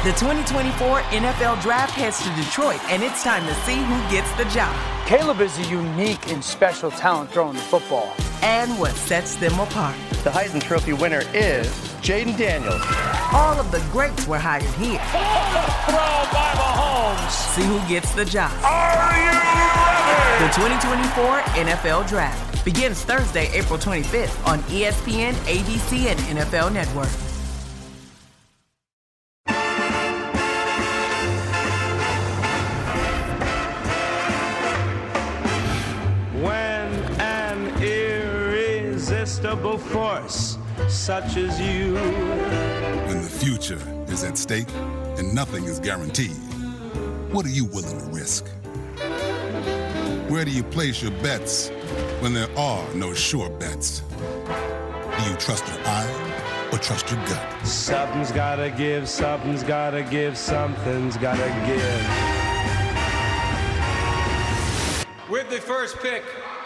The 2024 NFL Draft heads to Detroit, and it's time to see who gets the job. Caleb is a unique and special talent throwing the football. And what sets them apart. The Heisman Trophy winner is Jaden Daniels. All of the greats were hired here. Throw by Mahomes. See who gets the job. Are you ready? The 2024 NFL Draft begins Thursday, April 25th on ESPN, ABC, and NFL Network. Force such as you. When the future is at stake and nothing is guaranteed, what are you willing to risk? Where do you place your bets when there are no sure bets? Do you trust your eye or trust your gut? Something's gotta give, something's gotta give, something's gotta give. With the first pick.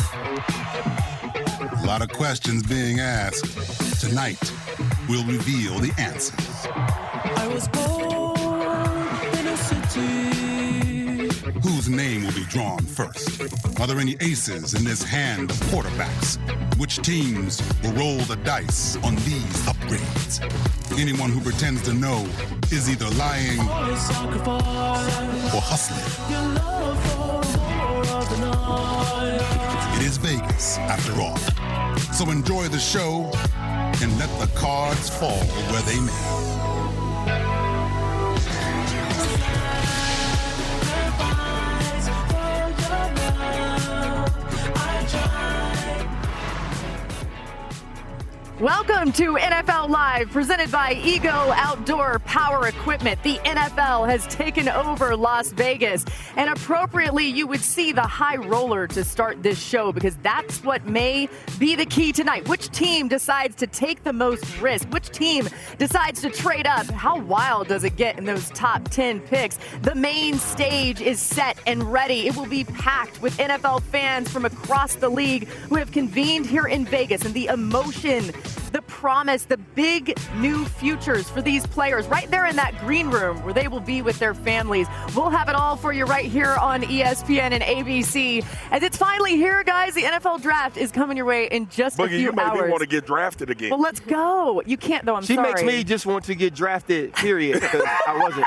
A lot of questions being asked. Tonight, we'll reveal the answers. I was born in a city. Whose name will be drawn first? Are there any aces in this hand of quarterbacks? Which teams will roll the dice on these upgrades? Anyone who pretends to know is either lying or hustling. It is Vegas, after all. So enjoy the show and let the cards fall where they may. Welcome to NFL Live, presented by Ego Outdoor Power Equipment. The NFL has taken over Las Vegas, and appropriately, you would see the high roller to start this show because that's what may be the key tonight. Which team decides to take the most risk? Which team decides to trade up? How wild does it get in those top 10 picks? The main stage is set and ready. It will be packed with NFL fans from across the league who have convened here in Vegas, and the emotion, the promise, the big new futures for these players right there in that green room where they will be with their families. We'll have it all for you right here on ESPN and ABC. As it's finally here, guys, the NFL Draft is coming your way in just a few you made hours. me want to get drafted again. Well, let's go. You can't, though. She sorry. makes me just want to get drafted, period, because I wasn't.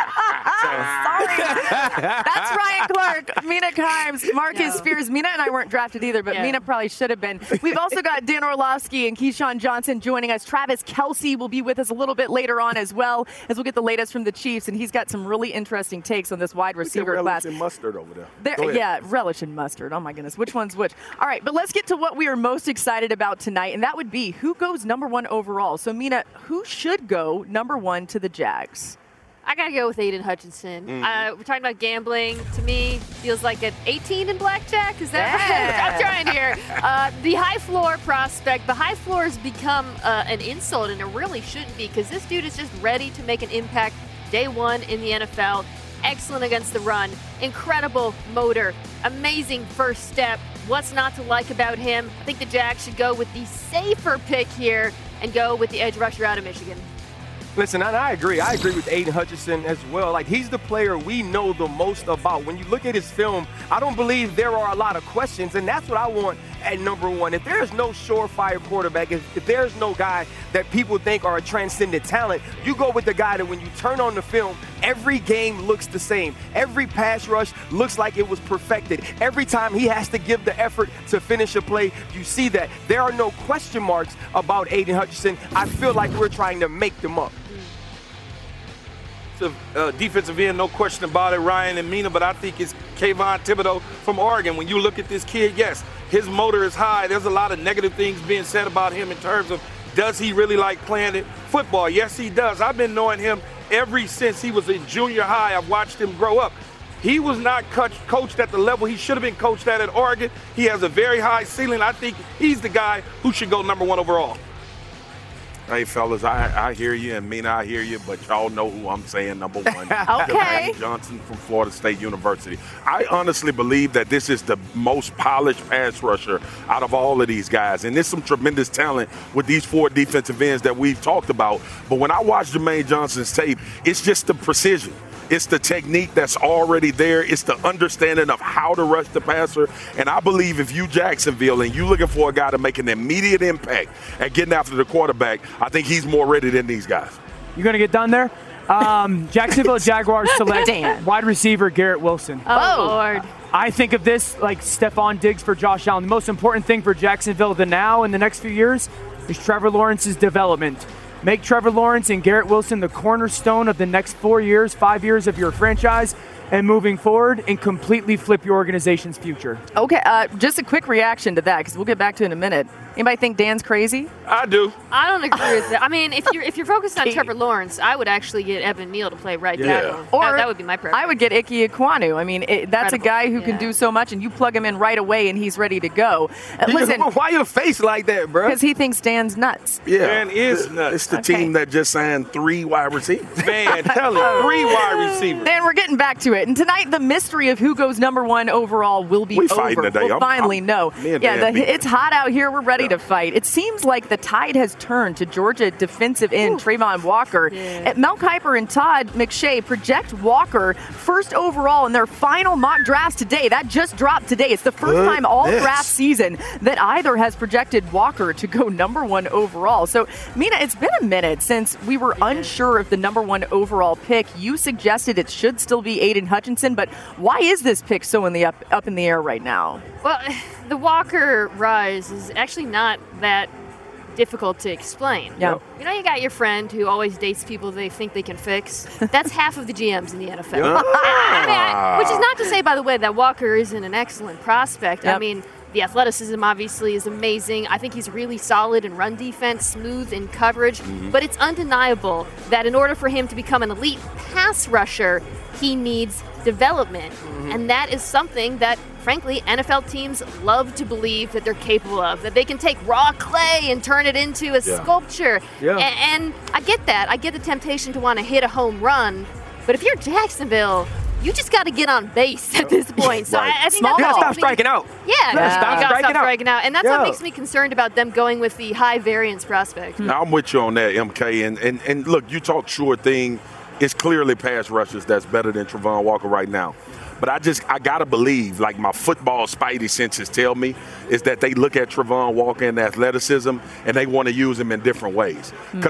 Sorry. That's Ryan Clark, Mina Kimes, Marcus Spears. Mina and I weren't drafted either, but Mina probably should have been. We've also got Dan Orlovsky and Keyshawn Johnson joining us. Travis Kelce will be with us a little bit later on as well, as we'll get the latest from the Chiefs, and he's got some really interesting takes on this wide receiver class. Relish and mustard over there. Yeah, relish and mustard. Oh, my goodness. Which one's which? All right, but let's get to what we are most excited about tonight, and that would be who goes number one overall. So, Mina, who should go number one to the Jags? I got to go with Aiden Hutchinson. We're talking about gambling. To me, feels like an 18 in blackjack. Is that right? I'm trying here. The high floor prospect. The high floor has become an insult, and it really shouldn't be because this dude is just ready to make an impact day one in the NFL. Excellent against the run. Incredible motor. Amazing first step. What's not to like about him? I think the Jags should go with the safer pick here and go with the edge rusher out of Michigan. Listen, and I agree. I agree with Aiden Hutchinson as well. Like, he's the player we know the most about. When you look at his film, I don't believe there are a lot of questions, and that's what I want at number one. If there's no surefire quarterback, if there's no guy that people think are a transcendent talent, you go with the guy that when you turn on the film, every game looks the same. Every pass rush looks like it was perfected. Every time he has to give the effort to finish a play, you see that. There are no question marks about Aiden Hutchinson. I feel like we're trying to make them up. Defensive end, no question about it, Ryan and Mina, but I think it's Kayvon Thibodeau from Oregon. When you look at this kid, yes, his motor is high. There's a lot of negative things being said about him in terms of does he really like playing football? Yes, he does. I've been knowing him ever since he was in junior high. I've watched him grow up. He was not coached at the level he should have been coached at Oregon. He has a very high ceiling. I think he's the guy who should go number one overall. Hey, fellas, I hear you, and Mina, I hear you, but y'all know who I'm saying number one. Okay. Jermaine Johnson from Florida State University. I honestly believe that this is the most polished pass rusher out of all of these guys, and there's some tremendous talent with these 4 defensive ends that we've talked about. But when I watch Jermaine Johnson's tape, it's just the precision. It's the technique that's already there. It's the understanding of how to rush the passer. And I believe if you Jacksonville and you're looking for a guy to make an immediate impact at getting after the quarterback, I think he's more ready than these guys. You going to get done there? Jacksonville Jaguars select wide receiver Garrett Wilson. Oh, Lord. I think of this like Stephon Diggs for Josh Allen. The most important thing for Jacksonville now in the next few years is Trevor Lawrence's development. Make Trevor Lawrence and Garrett Wilson the cornerstone of the next 4 years, 5 years of your franchise, and moving forward and completely flip your organization's future. Okay, just a quick reaction to that, because we'll get back to it in a minute. Anybody think Dan's crazy? I do. I don't agree with that. I mean, if you're focused on Trevor Lawrence, I would actually get Evan Neal to play right tackle. Or that would be my preference. I would get Ike Ekwonu. I mean, that's a guy who can do so much, and you plug him in right away, and he's ready to go. Listen, why your face like that, bro? Because he thinks Dan's nuts. Yeah, Dan is nuts. Uh, It's the team that just signed 3 wide receivers. Man, tell him. 3 wide receivers. Dan, we're getting back to it. And tonight, the mystery of who goes number 1 overall will be We over. fighting today. We'll finally know. me and Dan beat It's hot out here. We're ready to fight. It seems like the tide has turned to Georgia defensive end Trayvon Walker. Mel Kiper and Todd McShay project Walker first overall in their final mock drafts today. That just dropped today. It's the first time all draft season that either has projected Walker to go number 1 overall. So, Mina, it's been a minute since we were unsure of the number 1 overall pick. You suggested it should still be Aiden Hutchinson, but why is this pick so up in the air right now? Well, the Walker rise is actually not that difficult to explain. Yeah. You know, you got your friend who always dates people they think they can fix. That's half of the GMs in the NFL. Which is not to say, by the way, that Walker isn't an excellent prospect. Yep. I mean, the athleticism obviously is amazing. I think he's really solid in run defense, smooth in coverage. But it's undeniable that in order for him to become an elite pass rusher, he needs development. And that is something that, frankly, NFL teams love to believe that they're capable of, that they can take raw clay and turn it into a sculpture. And I get that. I get the temptation to want to hit a home run. But if you're Jacksonville, you just got to get on base at this point. So I think you gotta stop striking out. Yeah, You gotta stop striking out. And that's what makes me concerned about them going with the high variance prospect. Now, I'm with you on that, MK. And look, you talk sure thing. It's clearly pass rushers that's better than Trayvon Walker right now. But I got to believe, like my football spidey senses tell me, is that they look at Trayvon Walker and athleticism and they want to use him in different ways. Because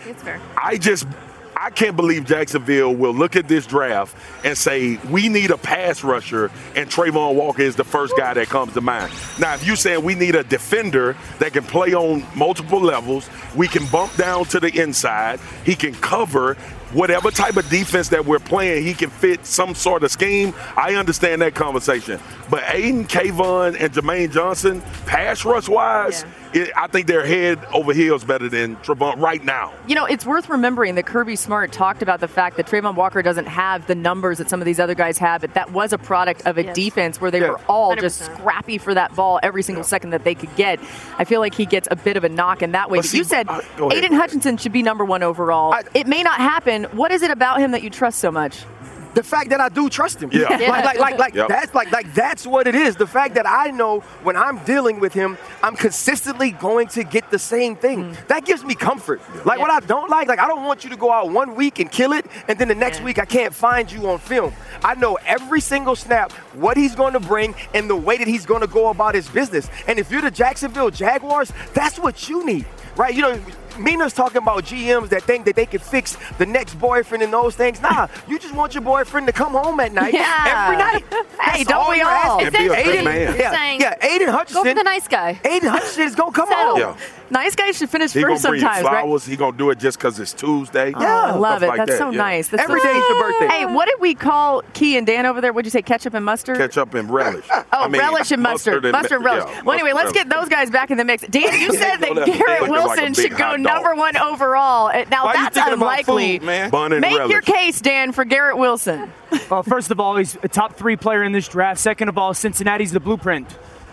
I can't believe Jacksonville will look at this draft and say, we need a pass rusher, and Trayvon Walker is the first guy that comes to mind. Now, if you're saying we need a defender that can play on multiple levels, we can bump down to the inside, he can cover whatever type of defense that we're playing, he can fit some sort of scheme. I understand that conversation. But Aiden, Kayvon, and Jermaine Johnson, pass rush-wise, I think they're head over heels better than Trayvon right now. You know, it's worth remembering that Kirby Smart talked about the fact that Trayvon Walker doesn't have the numbers that some of these other guys have, but that was a product of a defense where they were all 100%. Just scrappy for that ball every single second that they could get. I feel like he gets a bit of a knock in that way. But you said Aiden Hutchinson should be number 1 overall. It may not happen. What is it about him that you trust so much? The fact that I do trust him. That's what it is. The fact that I know when I'm dealing with him, I'm consistently going to get the same thing. That gives me comfort. What I don't like, I don't want you to go out 1 week and kill it, and then the next week I can't find you on film. I know every single snap, what he's going to bring, and the way that he's going to go about his business. And if you're the Jacksonville Jaguars, that's what you need, right? You know, Mina's talking about GMs that think that they can fix the next boyfriend and those things. Nah, you just want your boyfriend to come home at night every night. Hey, don't we all? And be a good man. Aiden Hutchinson. Go for the nice guy. Aiden Hutchinson is going to come home. Yeah. Nice guys should finish He first gonna bring sometimes, flowers. right? He gonna do it just because it's Tuesday. I love it. Like That's that. so nice. That's Every day is your birthday. Hey, what did we call Key and Dan over there? What'd you say, ketchup and mustard? Ketchup and relish. Relish and mustard. Mustard and relish. Well, anyway, let's get those guys back in the mix. Dan, you said that Garrett Wilson should go number 1 overall. Now, that's unlikely. Make your case, Dan, for Garrett Wilson. Well, first of all, he's a top 3 player in this draft. Second of all, Cincinnati's the blueprint.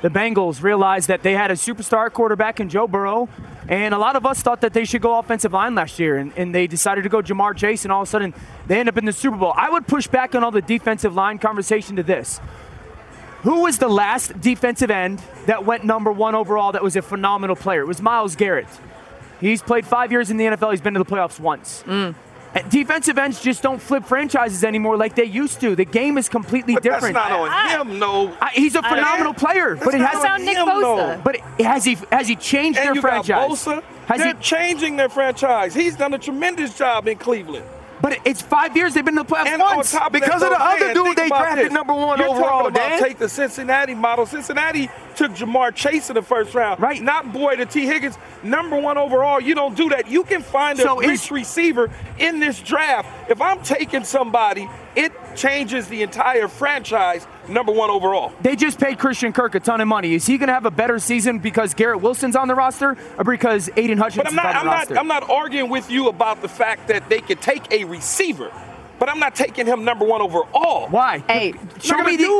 the Bengals realized that they had a superstar quarterback in Joe Burrow, and a lot of us thought that they should go offensive line last year, and they decided to go Jamar Chase, and all of a sudden they end up in the Super Bowl. I would push back on all the defensive line conversation to this. Who was the last defensive end that went number 1 overall that was a phenomenal player? It was Myles Garrett. He's played 5 years in the NFL. He's been to the playoffs once. Defensive ends just don't flip franchises anymore like they used to. The game is completely different. That's not on him, no. He's a phenomenal player, but it hasn't. Nick Bosa. But has he changed And their you franchise? got Bosa. They're changing their franchise. He's done a tremendous job in Cleveland. But it's 5 years they've been in the playoffs And once. on top Because of of the that, other dude they drafted this. number 1 You're overall, talking about Dan. take the Cincinnati model. Cincinnati took Jamar Chase in the first round. Right. Not Boyd or T. Higgins. Number 1 overall. You don't do that. You can find a rich receiver in this draft. If I'm taking somebody, it changes the entire franchise. Number 1 overall. They just paid Christian Kirk a ton of money. Is he going to have a better season because Garrett Wilson's on the roster or because Aiden Hutchinson's on the roster? I'm not arguing with you about the fact that they could take a receiver, but I'm not taking him number 1 overall. Why? Hey, show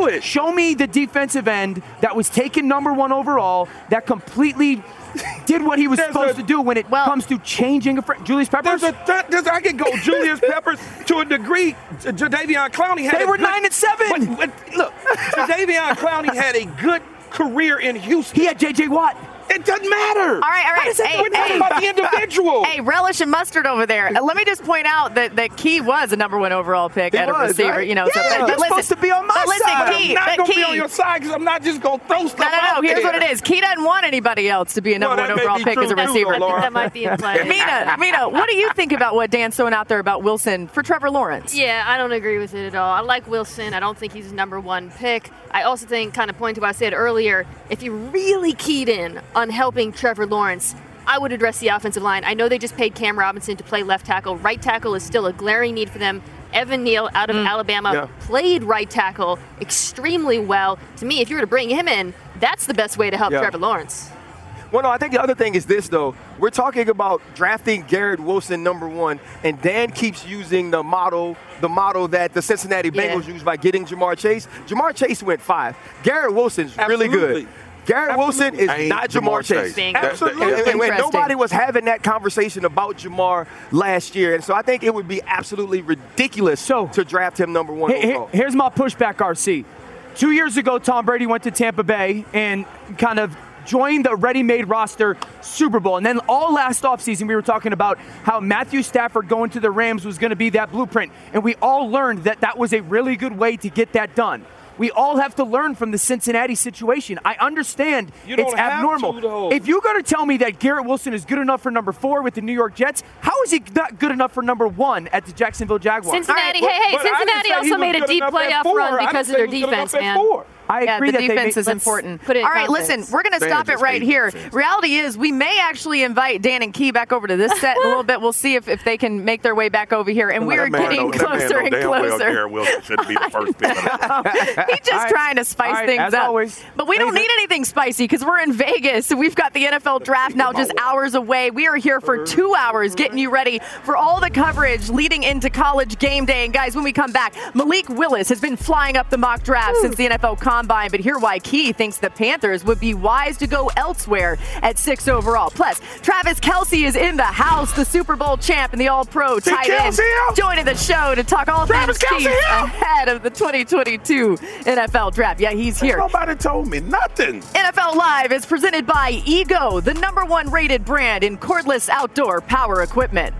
me the defensive end that was taken number 1 overall that completely did what he was supposed to do when it comes to changing a Julius Peppers. I can go Julius Peppers to a degree. Jadeveon Clowney had. They were 9-7. But look, Jadeveon Clowney had a good career in Houston. He had J.J. Watt. It doesn't matter. All right. We're talking about the individual. Hey, relish and mustard over there. Let me just point out that Key was a number 1 overall pick at a receiver. Right? You know, yeah, but supposed to be on my side. Key, I'm not going to be on your side because I'm not just going to throw stuff out Here's there. what it is. Key doesn't want anybody else to be a number 1 overall pick as a receiver. I think that might be in play. Mina, what do you think about what Dan's throwing out there about Wilson for Trevor Lawrence? Yeah, I don't agree with it at all. I like Wilson. I don't think he's a number 1 pick. I also think, kind of pointing to what I said earlier, if you really keyed in on helping Trevor Lawrence, I would address the offensive line. I know they just paid Cam Robinson to play left tackle. Right tackle is still a glaring need for them. Evan Neal out of Alabama played right tackle extremely well. To me, if you were to bring him in, that's the best way to help Trevor Lawrence. Well, no, I think the other thing is this, though. We're talking about drafting Garrett Wilson number 1, and Dan keeps using the model that the Cincinnati Bengals used by getting Jamar Chase. Jamar Chase went 5. Garrett Wilson's really good. Garrett Wilson is not Jamar Chase. Absolutely. And when nobody was having that conversation about Jamar last year. And so I think it would be absolutely ridiculous to draft him number 1 overall. Here's my pushback, RC. 2 years ago, Tom Brady went to Tampa Bay and kind of joined the ready-made roster Super Bowl. And then all last offseason, we were talking about how Matthew Stafford going to the Rams was going to be that blueprint. And we all learned that that was a really good way to get that done. We all have to learn from the Cincinnati situation. I understand it's abnormal. If you're going to tell me that Garrett Wilson is good enough for number 4 with the New York Jets, how is he not good enough for number 1 at the Jacksonville Jaguars? Cincinnati, Cincinnati also made a deep playoff run because of their defense, man. I agree the that defense is important. Put it in all right, context. listen, we're going to stop it right here. Reality is we may actually invite Dan and Key back over to this set in a little bit. We'll see if they can make their way back over here. And we are getting closer and closer. Garrett Wilson shouldn't be the first pick. He's just trying to spice things up. Always. But we don't need anything spicy because we're in Vegas. We've got the NFL draft now just hours away. We are here for 2 hours getting you ready for all the coverage leading into College game day. And guys, when we come back, Malik Willis has been flying up the mock draft since the NFL Combine. But hear why Key thinks the Panthers would be wise to go elsewhere at 6 overall. Plus, Travis Kelce is in the house, the Super Bowl champ and the All-Pro tight end, joining the show to talk all things Chiefs ahead of the 2022 NFL draft. Yeah, he's here. Nobody told me nothing. NFL Live is presented by Ego, the #1 rated brand in cordless outdoor power equipment.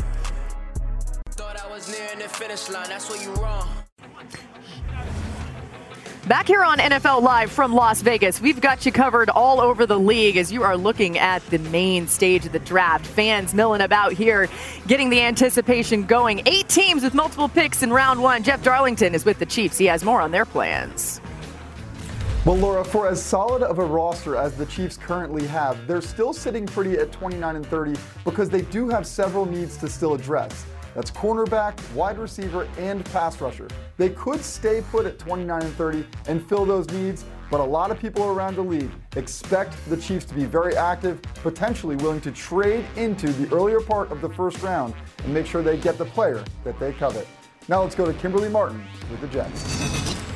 Thought I was near the finish line. That's where you wrong. Back here on NFL Live from Las Vegas, we've got you covered all over the league as you are looking at the main stage of the draft. Fans milling about here, getting the anticipation going. 8 teams with multiple picks in round 1. Jeff Darlington is with the Chiefs. He has more on their plans. Well, Laura, for as solid of a roster as the Chiefs currently have, they're still sitting pretty at 29-30 because they do have several needs to still address. That's cornerback, wide receiver, and pass rusher. They could stay put at 29-30 and fill those needs, but a lot of people around the league expect the Chiefs to be very active, potentially willing to trade into the earlier part of the first round and make sure they get the player that they covet. Now let's go to Kimberly Martin with the Jets.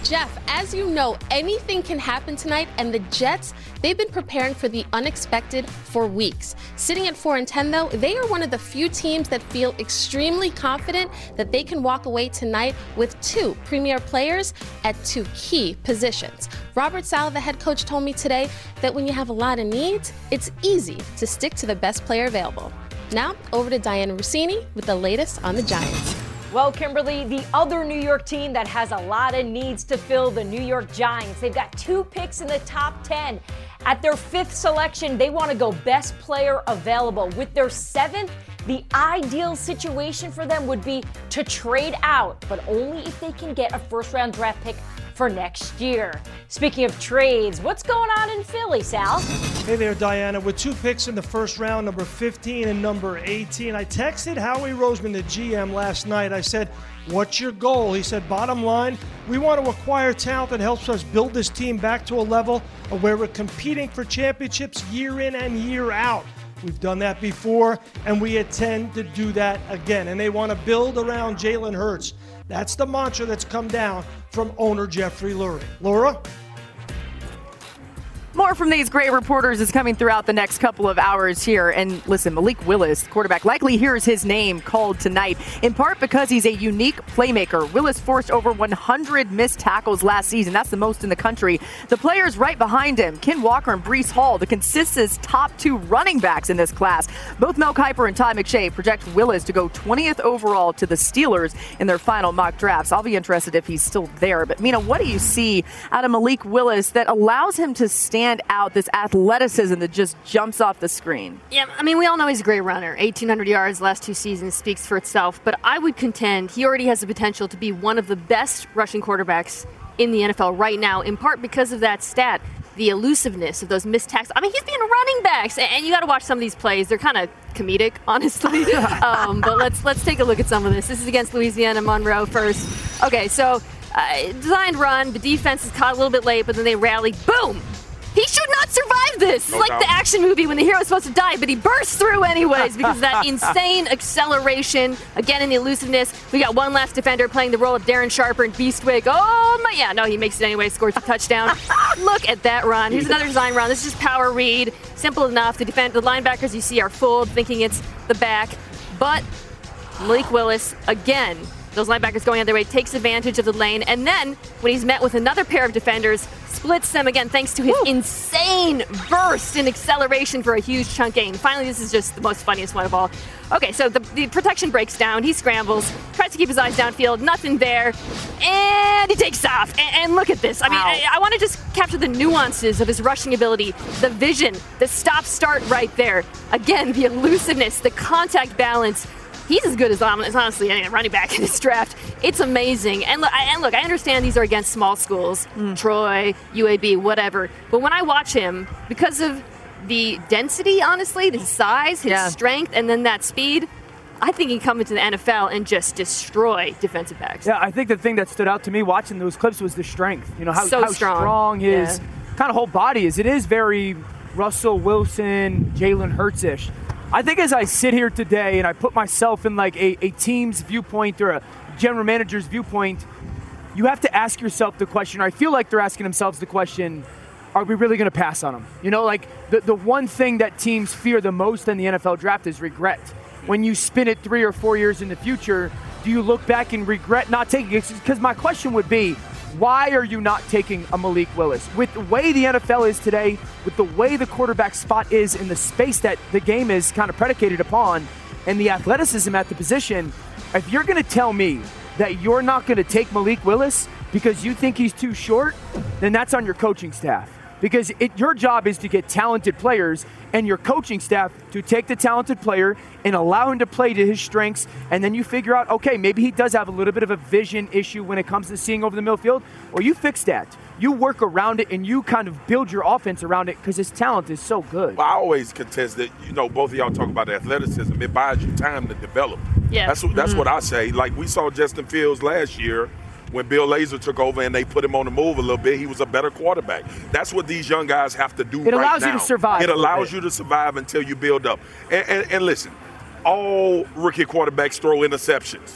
Jeff, as you know, anything can happen tonight, and the Jets, they've been preparing for the unexpected for weeks. Sitting at 4-10, though, they are one of the few teams that feel extremely confident that they can walk away tonight with 2 premier players at 2 key positions. Robert Saleh, the head coach, told me today that when you have a lot of needs, it's easy to stick to the best player available. Now, over to Diana Rossini with the latest on the Giants. Well, Kimberly, the other New York team that has a lot of needs to fill, the New York Giants. They've got 2 picks in the top 10. At their 5th selection, they want to go best player available. With their 7th, the ideal situation for them would be to trade out, but only if they can get a first-round draft pick for next year. Speaking of trades, what's going on in Philly, Sal? Hey there, Diana. With 2 picks in the first round, number 15 and number 18, I texted Howie Roseman, the GM, last night. I said, what's your goal? He said, bottom line, we want to acquire talent that helps us build this team back to a level where we're competing for championships year in and year out. We've done that before, and we intend to do that again. And they want to build around Jalen Hurts. That's the mantra that's come down from owner Jeffrey Lurie. Laura? More from these great reporters is coming throughout the next couple of hours here. And listen, Malik Willis, quarterback, likely hears his name called tonight, in part because he's a unique playmaker. Willis forced over 100 missed tackles last season. That's the most in the country. The players right behind him, Ken Walker and Breece Hall, the consensus top 2 running backs in this class. Both Mel Kiper and Todd McShay project Willis to go 20th overall to the Steelers in their final mock drafts. I'll be interested if he's still there. But, Mina, what do you see out of Malik Willis that allows him to stand out, this athleticism that just jumps off the screen? Yeah, I mean, we all know he's a great runner. 1,800 yards last 2 seasons speaks for itself. But I would contend he already has the potential to be one of the best rushing quarterbacks in the NFL right now, in part because of that stat, the elusiveness of those missed tackles. I mean, he's being running backs, and you got to watch some of these plays. They're kind of comedic, honestly. But let's take a look at some of this. This is against Louisiana Monroe first. Okay, so designed run. The defense is caught a little bit late, but then they rally. Boom! He should not survive this. It's like the action movie when the hero is supposed to die, but he bursts through anyways because of that insane acceleration. Again, in the elusiveness. We got one last defender playing the role of Darren Sharper and Beastwick. Oh, my. Yeah, no, he makes it anyway. Scores a touchdown. Look at that run. Here's another design run. This is just power read. Simple enough. The linebackers you see are fooled, thinking it's the back. But Malik Willis, again, those linebackers going on their way, takes advantage of the lane. And then when he's met with another pair of defenders, splits them again thanks to his insane burst in acceleration for a huge chunk gain. Finally, this is just the most funniest one of all. Okay, so the protection breaks down. He scrambles, tries to keep his eyes downfield. Nothing there. And he takes off. And look at this. I mean, I want to just capture the nuances of his rushing ability, the vision, the stop-start right there. Again, the elusiveness, the contact balance. He's as good as honestly any running back in this draft. It's amazing. And look, I understand these are against small schools, Troy, UAB, whatever. But when I watch him, because of the density, honestly, the size, his strength, and then that speed, I think he can come into the NFL and just destroy defensive backs. Yeah, I think the thing that stood out to me watching those clips was the strength. You know, how strong his kind of whole body is. It is very Russell Wilson, Jalen Hurts-ish. I think as I sit here today and I put myself in like a team's viewpoint or a general manager's viewpoint, you have to ask yourself the question, or I feel like they're asking themselves the question, are we really going to pass on him? You know, like the one thing that teams fear the most in the NFL draft is regret. When you spin it 3 or 4 years in the future, do you look back and regret not taking it? Because my question would be, why are you not taking a Malik Willis? With the way the NFL is today, with the way the quarterback spot is in the space that the game is kind of predicated upon, and the athleticism at the position, if you're going to tell me that you're not going to take Malik Willis because you think he's too short, then that's on your coaching staff. Because your job is to get talented players, and your coaching staff to take the talented player and allow him to play to his strengths, and then you figure out, okay, maybe he does have a little bit of a vision issue when it comes to seeing over the middle field, or you fix that. You work around it, and you kind of build your offense around it because his talent is so good. Well, I always contest that, you know, both of y'all talk about athleticism. It buys you time to develop. Yeah. That's what I say. Like, we saw Justin Fields last year when Bill Lazor took over and they put him on the move a little bit. He was a better quarterback. That's what these young guys have to do right now. It allows you to survive. It allows you to survive until you build up. And listen, all rookie quarterbacks throw interceptions. Yep.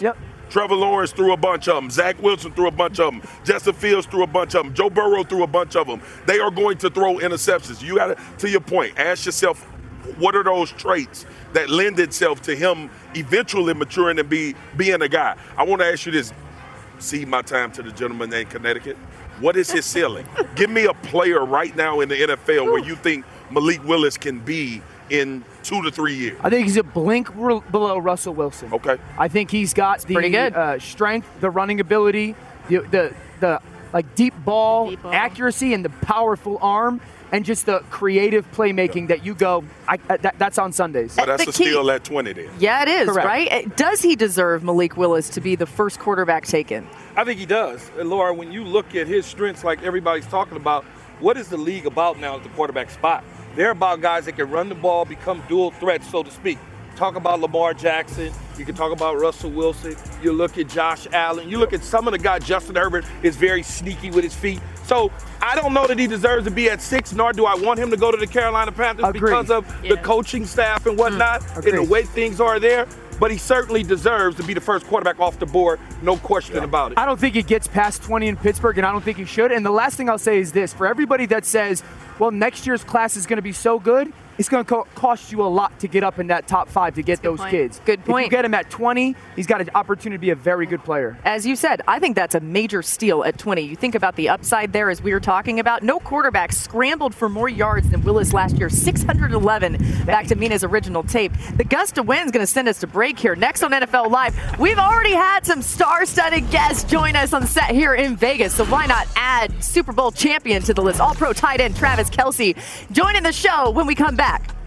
Trevor Lawrence threw a bunch of them. Zach Wilson threw a bunch of them. Justin Fields threw a bunch of them. Joe Burrow threw a bunch of them. They are going to throw interceptions. You got to your point, ask yourself, what are those traits that lend itself to him eventually maturing and being a guy? I want to ask you this. Cede my time to the gentleman in Connecticut. What is his ceiling? Give me a player right now in the NFL where you think Malik Willis can be in 2 to 3 years. I think he's a blink below Russell Wilson. Okay. I think he's got the pretty good. Strength, the running ability, the deep ball accuracy, and the powerful arm, and just the creative playmaking that you go, that's on Sundays. So that's a steal at 20 then. Yeah, it is, Correct. right? Does he deserve Malik Willis to be the first quarterback taken? I think he does. And Laura, when you look at his strengths like everybody's talking about, what is the league about now at the quarterback spot? They're about guys that can run the ball, become dual threats, so to speak. Talk about Lamar Jackson. You can talk about Russell Wilson. You look at Josh Allen. You look at some of the guys. Justin Herbert is very sneaky with his feet. So I don't know that he deserves to be at 6, nor do I want him to go to the Carolina Panthers because of the coaching staff and whatnot and the way things are there. But he certainly deserves to be the first quarterback off the board, no question about it. I don't think he gets past 20 in Pittsburgh, and I don't think he should. And the last thing I'll say is this. For everybody that says, well, next year's class is going to be so good, it's going to cost you a lot to get up in that top 5 to get those kids. Good point. If you get him at 20, he's got an opportunity to be a very good player. As you said, I think that's a major steal at 20. You think about the upside there, as we were talking about. No quarterback scrambled for more yards than Willis last year, 611, back to Mina's original tape. The gust of wind's going to send us to break here. Next on NFL Live, we've already had some star-studded guests join us on set here in Vegas, so why not add Super Bowl champion to the list? All-Pro tight end Travis Kelce joining the show when we come back.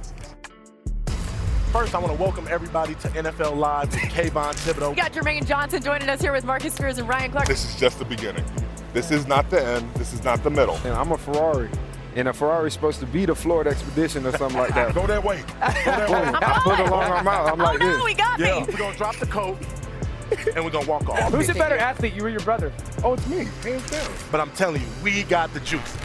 First, I want to welcome everybody to NFL Live with Kayvon Thibodeau. We got Jermaine Johnson joining us here with Marcus Spears and Ryan Clark. This is just the beginning. This is not the end. This is not the middle. And I'm a Ferrari. And a Ferrari's supposed to be the Florida Expedition or something like that. Go that way. Go that way. I put a long arm out. I'm like this. We got me. We're going to drop the coat, and we're going to walk off. Who's a better athlete, you or your brother? Oh, it's me, hands down. But I'm telling you, we got the juice.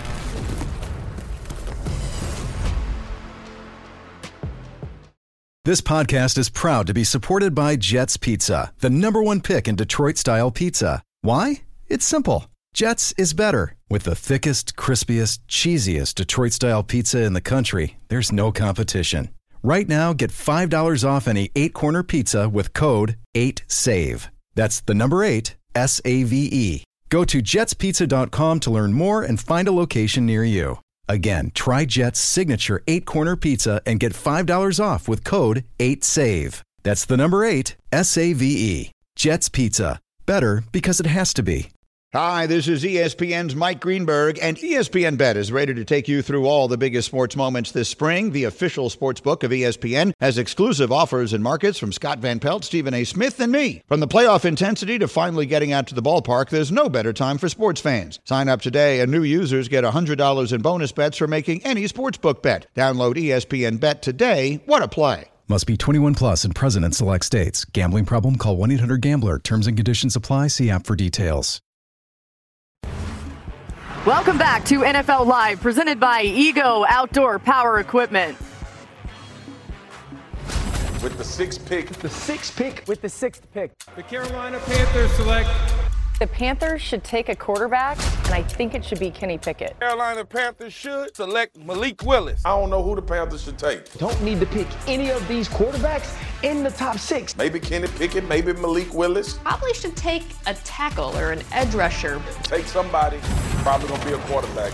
This podcast is proud to be supported by Jets Pizza, the #1 pick in Detroit-style pizza. Why? It's simple. Jets is better. With the thickest, crispiest, cheesiest Detroit-style pizza in the country, there's no competition. Right now, get $5 off any 8-corner pizza with code 8SAVE. That's the number 8, S-A-V-E. Go to jetspizza.com to learn more and find a location near you. Again, try Jet's signature 8-corner pizza and get $5 off with code 8SAVE. That's the number 8, S-A-V-E. Jet's Pizza. Better because it has to be. Hi, this is ESPN's Mike Greenberg, and ESPN Bet is ready to take you through all the biggest sports moments this spring. The official sports book of ESPN has exclusive offers and markets from Scott Van Pelt, Stephen A. Smith, and me. From the playoff intensity to finally getting out to the ballpark, there's no better time for sports fans. Sign up today, and new users get $100 in bonus bets for making any sportsbook bet. Download ESPN Bet today. What a play. Must be 21 plus and present in select states. Gambling problem? Call 1-800-GAMBLER. Terms and conditions apply. See app for details. Welcome back to NFL Live, presented by Ego Outdoor Power Equipment. With the 6th pick. The 6th pick. The Carolina Panthers select. The Panthers should take a quarterback, and I think it should be Kenny Pickett. Carolina Panthers should select Malik Willis. I don't know who the Panthers should take. Don't need to pick any of these quarterbacks in the top 6. Maybe Kenny Pickett, maybe Malik Willis. Probably should take a tackle or an edge rusher. Take somebody. Probably gonna be a quarterback.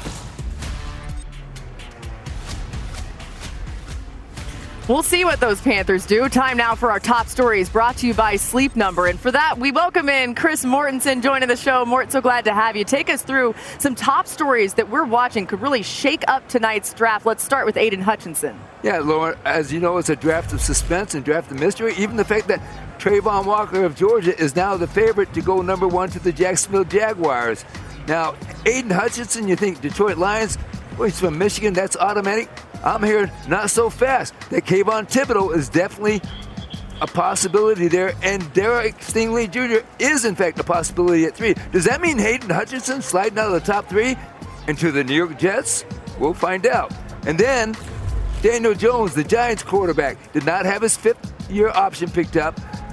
We'll see what those Panthers do. Time now for our top stories, brought to you by Sleep Number. And for that, we welcome in Chris Mortensen joining the show. Mort, so glad to have you. Take us through some top stories that we're watching could really shake up tonight's draft. Let's start with Aiden Hutchinson. Yeah, Lauren, as you know, it's a draft of suspense and draft of mystery. Even the fact that Trayvon Walker of Georgia is now the favorite to go #1 to the Jacksonville Jaguars. Now, Aiden Hutchinson, you think Detroit Lions? Well, he's from Michigan, that's automatic. I'm hearing not so fast. That Kayvon Thibodeau is definitely a possibility there, and Derek Stingley Jr. is, in fact, a possibility at 3. Does that mean Aiden Hutchinson sliding out of the top 3 into the New York Jets? We'll find out. And then Daniel Jones, the Giants quarterback, did not have his 5th-year option picked up.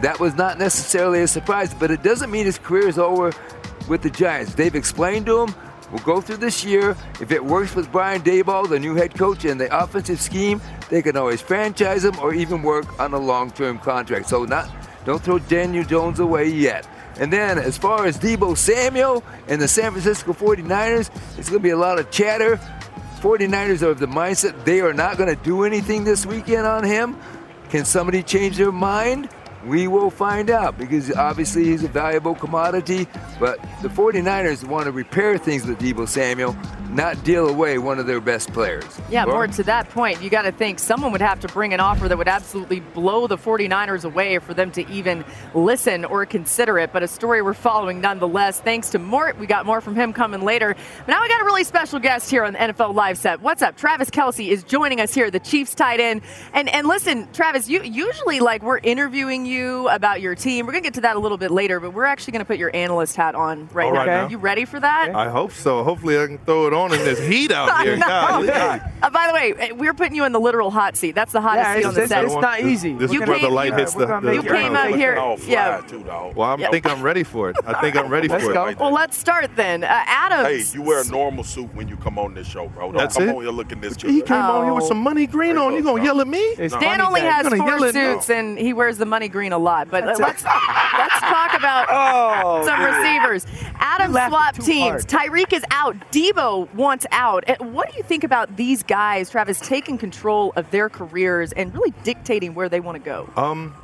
that was not necessarily a surprise, but it doesn't mean his career is over with the Giants. They've explained to him, we'll go through this year. If it works with Brian Daboll, the new head coach, and the offensive scheme, they can always franchise him or even work on a long-term contract. So don't throw Daniel Jones away yet. And then as far as Deebo Samuel and the San Francisco 49ers, it's going to be a lot of chatter. 49ers are of the mindset they are not going to do anything this weekend on him. Can somebody change their mind? We will find out, because obviously he's a valuable commodity, but the 49ers want to repair things with Deebo Samuel, not deal away one of their best players. Yeah, more to that point, you got to think someone would have to bring an offer that would absolutely blow the 49ers away for them to even listen or consider it, but a story we're following nonetheless. Thanks to Mort. We got more from him coming later. But now we got a really special guest here on the NFL Live set. What's up? Travis Kelce is joining us here, the Chiefs tight end. And listen, Travis, you usually we're interviewing you about your team. We're going to get to that a little bit later, but we're actually going to put your analyst hat on right now. You ready for that? I hope so. Hopefully I can throw it on in this heat out here. By the way, we're putting you in the literal hot seat. That's the hottest seat on the set. It's not easy. This brother light hits the You came up here. Well, I think I'm ready for it. Let's go. Well, let's start then. Adams. Hey, you wear a normal suit when you come on this show, bro. That's come it? on here looking this good. He came on here with some money green on. You going to yell at me? Dan only has 4 suits, and he wears the money green a lot. But let's talk about some receivers. Adam swap teams. Tyreek is out. Deebo wants out. What do you think about these guys, Travis, taking control of their careers and really dictating where they want to go?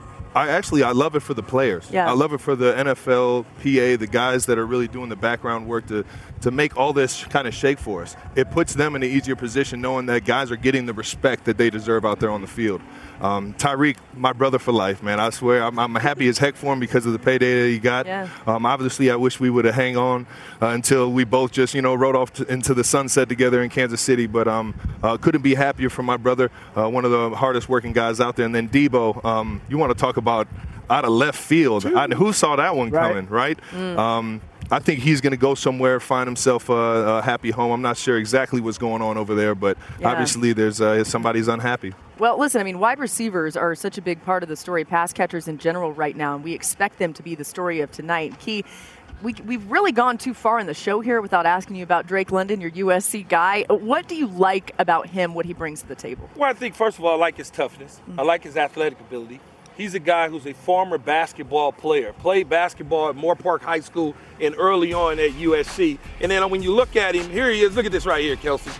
I love it for the players. Yeah. I love it for the NFL, PA, the guys that are really doing the background work to make all this kind of shake for us. It puts them in an easier position knowing that guys are getting the respect that they deserve out there on the field. Tyreek, my brother for life, man. I swear, I'm happy as heck for him because of the payday that he got. Yeah. Obviously, I wish we would have hang on until we both just, rode off into the sunset together in Kansas City. But couldn't be happier for my brother, one of the hardest working guys out there. And then Deebo, you want to talk about out of left field. Who saw that one coming, right? I think he's going to go somewhere, find himself a happy home. I'm not sure exactly what's going on over there, but obviously there's somebody's unhappy. Well, listen, wide receivers are such a big part of the story, pass catchers in general right now, and we expect them to be the story of tonight. Key, we've really gone too far in the show here without asking you about Drake London, your USC guy. What do you like about him, what he brings to the table? Well, I think, first of all, I like his toughness. I like his athletic ability. He's a guy who's a former basketball player, played basketball at Moore Park High School and early on at USC. And then when you look at him, here he is. Look at this right here, Kelce.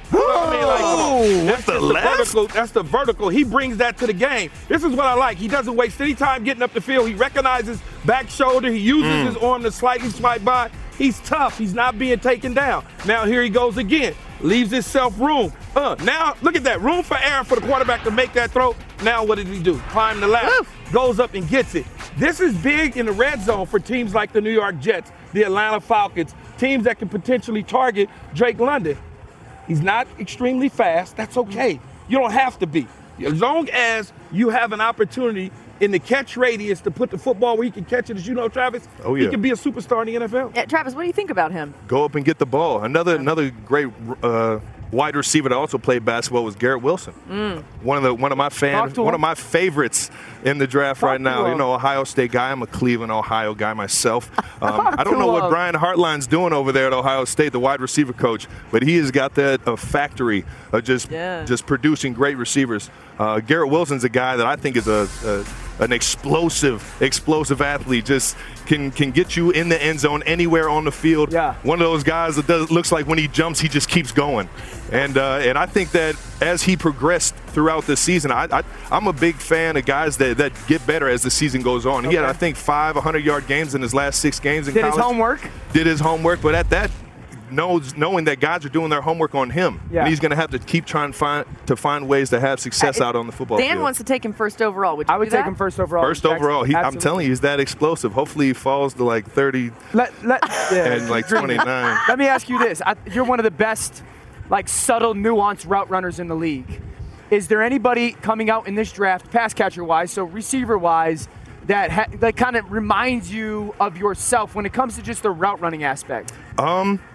That's the vertical. He brings that to the game. This is what I like. He doesn't waste any time getting up the field. He recognizes back shoulder. He uses his arm to slightly swipe by. He's tough. He's not being taken down. Now here he goes again. Leaves himself room. Now look at that. Room for error for the quarterback to make that throw. Now what did he do? Climb the ladder. Goes up and gets it. This is big in the red zone for teams like the New York Jets, the Atlanta Falcons, teams that can potentially target Drake London. He's not extremely fast. That's okay. You don't have to be. As long as you have an opportunity in the catch radius to put the football where he can catch it, as you know, Travis, he can be a superstar in the NFL. Yeah, Travis, what do you think about him? Go up and get the ball. Another great wide receiver that also played basketball was Garrett Wilson. One of my favorites in the draft right now. Ohio State guy. I'm a Cleveland, Ohio guy myself. I don't know what Brian Hartline's doing over there at Ohio State, the wide receiver coach, but he has got that factory of just producing great receivers. Garrett Wilson's a guy that I think is an explosive athlete. Just can get you in the end zone anywhere on the field. Yeah. One of those guys that looks like when he jumps, he just keeps going. And I think that as he progressed throughout the season, I'm a big fan of guys that get better as the season goes on. He had, I think, 5 100-yard games in his last 6 games in college. Did his homework, but at that, knowing that guys are doing their homework on him, and he's going to have to keep trying to find ways to have success out on the football field. Dan wants to take him first overall. I would take him first overall. First overall. I'm telling you, he's that explosive. Hopefully he falls to like 30 and like 29. Let me ask you this. You're one of the best, subtle, nuanced route runners in the league. Is there anybody coming out in this draft, pass catcher-wise, so receiver-wise, that kind of reminds you of yourself when it comes to just the route running aspect?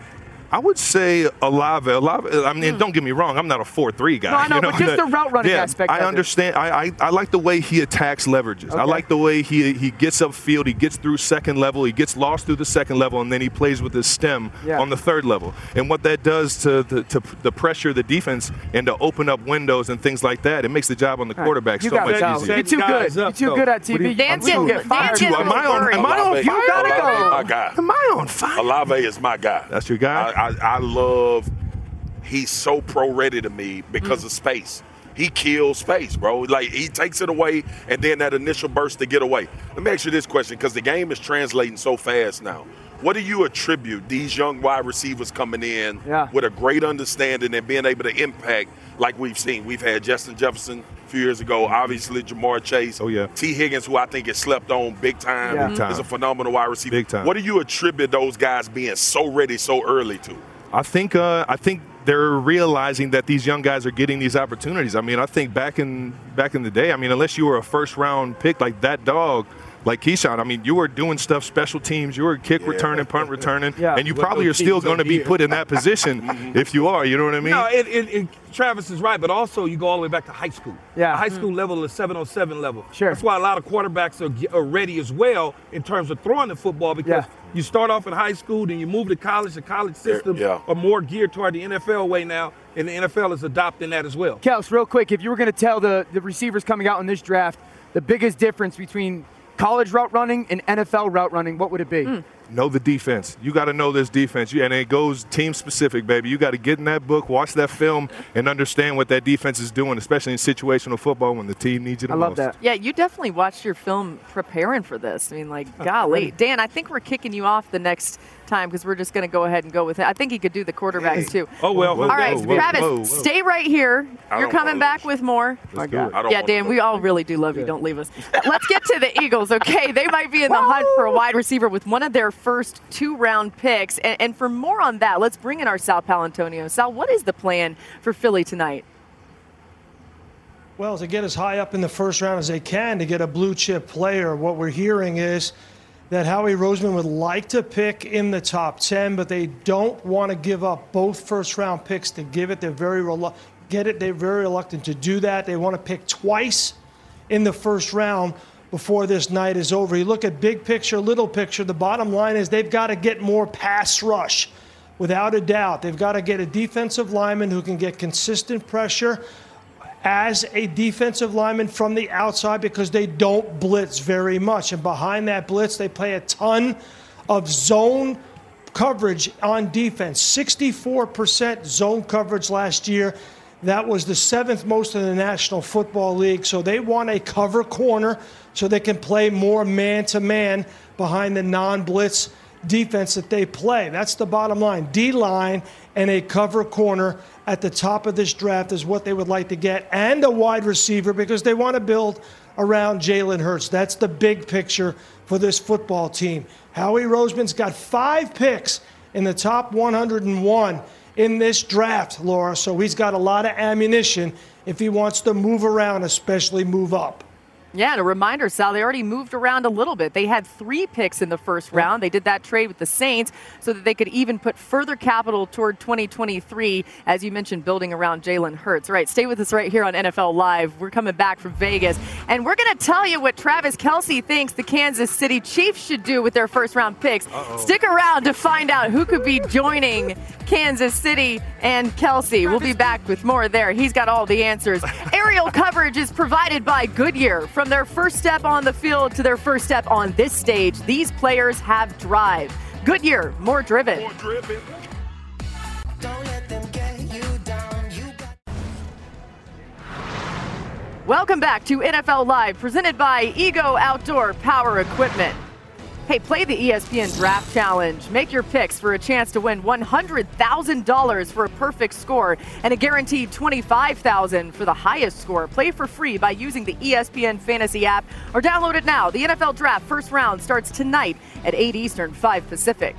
I would say Olave. I mean, don't get me wrong. I'm not a 4-3 guy. No, I know, but just the route running aspect I understand. I like the way he attacks leverages. Okay. I like the way he gets upfield. He gets through second level. He gets lost through the second level, and then he plays with his stem on the third level. And what that does to the pressure the defense and to open up windows and things like that, it makes the job on the quarterback so much easier. You're too good. You're too good at TV. Am I on fire? You gotta go. My guy. Am I on fire? Olave is my guy. That's your guy? I love, he's so pro-ready to me because of space. He kills space, bro. Like, he takes it away, and then that initial burst to get away. Let me ask you this question, because the game is translating so fast now. What do you attribute these young wide receivers coming in with a great understanding and being able to impact like we've seen? We've had Justin Jefferson a few years ago, obviously Jamar Chase. Oh, yeah. T. Higgins, who I think is slept on big time, is a phenomenal wide receiver. Big time. What do you attribute those guys being so ready so early to? I think they're realizing that these young guys are getting these opportunities. I mean, I think back in the day, I mean, unless you were a first-round pick like that dog, like Keyshawn, I mean, you were doing stuff, special teams, you were kick returning, punt returning, and you probably are still going to be put in that position if you are, you know what I mean? No, and Travis is right, but also you go all the way back to high school. Yeah. The high school level is 7-on-7 level. Sure. That's why a lot of quarterbacks are ready as well in terms of throwing the football because you start off in high school, then you move to college. The college systems are more geared toward the NFL way now, and the NFL is adopting that as well. Kels, real quick, if you were going to tell the receivers coming out in this draft the biggest difference between college route running and NFL route running, what would it be? Know the defense. You got to know this defense. And it goes team-specific, baby. You got to get in that book, watch that film, and understand what that defense is doing, especially in situational football when the team needs you the most. I love that. Yeah, you definitely watched your film preparing for this. I mean, like, golly. Dan, I think we're kicking you off the next time because we're just going to go ahead and go with it. I think he could do the quarterbacks, too. Oh, well. All right, Travis, stay right here. You're coming back with more. Yeah, Dan, we all really do love you. Don't leave us. Let's get to the Eagles, okay? They might be in the hunt for a wide receiver with one of their first 2-round picks. And for more on that, let's bring in our Sal Palantonio. Sal, what is the plan for Philly tonight? Well, to get as high up in the first round as they can to get a blue-chip player. What we're hearing is that Howie Roseman would like to pick in the top 10, but they don't want to give up both first-round picks to give it. They're very reluctant to do that. They want to pick twice in the first round before this night is over. You look at big picture, little picture, the bottom line is they've got to get more pass rush. Without a doubt, they've got to get a defensive lineman who can get consistent pressure as a defensive lineman from the outside because they don't blitz very much. And behind that blitz, they play a ton of zone coverage on defense. 64% zone coverage last year. That was the 7th most in the National Football League. So they want a cover corner so they can play more man-to-man behind the non-blitz defense that they play. That's the bottom line. D-line and a cover corner at the top of this draft is what they would like to get, and a wide receiver because they want to build around Jalen Hurts. That's the big picture for this football team. Howie Roseman's got 5 picks in the top 101 in this draft, Laura, so he's got a lot of ammunition if he wants to move around, especially move up. Yeah, and a reminder, Sal, they already moved around a little bit. They had 3 picks in the first round. They did that trade with the Saints so that they could even put further capital toward 2023, as you mentioned, building around Jalen Hurts. All right, stay with us right here on NFL Live. We're coming back from Vegas, and we're going to tell you what Travis Kelce thinks the Kansas City Chiefs should do with their first-round picks. Stick around to find out who could be joining Kansas City and Kelce. We'll be back with more there. He's got all the answers. Aerial coverage is provided by Goodyear. From their first step on the field to their first step on this stage, these players have drive. Goodyear, more driven. More driven. Don't let them get you down. Welcome back to NFL Live, presented by Ego Outdoor Power Equipment. Hey, play the ESPN Draft Challenge. Make your picks for a chance to win $100,000 for a perfect score and a guaranteed $25,000 for the highest score. Play for free by using the ESPN Fantasy app or download it now. The NFL Draft first round starts tonight at 8 Eastern, 5 Pacific.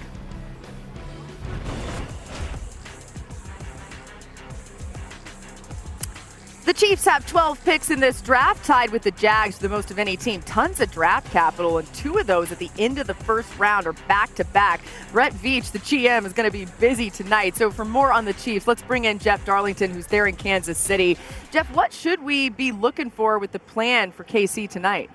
The Chiefs have 12 picks in this draft, tied with the Jags, the most of any team. Tons of draft capital, and 2 of those at the end of the first round are back-to-back. Brett Veach, the GM, is going to be busy tonight. So for more on the Chiefs, let's bring in Jeff Darlington, who's there in Kansas City. Jeff, what should we be looking for with the plan for KC tonight?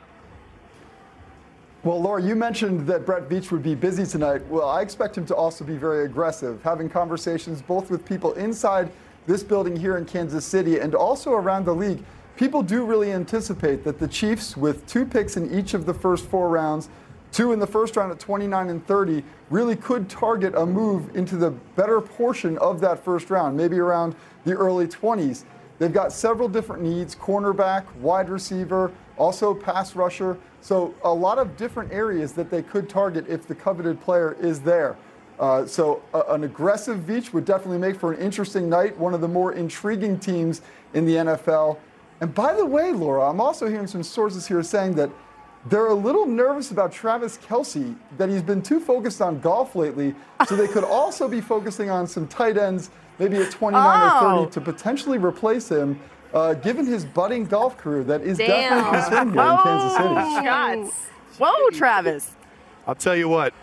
Well, Laura, you mentioned that Brett Veach would be busy tonight. Well, I expect him to also be very aggressive, having conversations both with people inside this building here in Kansas City and also around the league. People do really anticipate that the Chiefs, with 2 picks in each of the first 4 rounds, 2 in the first round at 29 and 30, really could target a move into the better portion of that first round, maybe around the early 20s. They've got several different needs: cornerback, wide receiver, also pass rusher. So a lot of different areas that they could target if the coveted player is there. So an aggressive Veach would definitely make for an interesting night, one of the more intriguing teams in the NFL. And by the way, Laura, I'm also hearing some sources here saying that they're a little nervous about Travis Kelce, that he's been too focused on golf lately, so they could also be focusing on some tight ends, maybe at 29 or 30, to potentially replace him, given his budding golf career that is definitely in swing here in Kansas City. Shots. Whoa, Travis. I'll tell you what.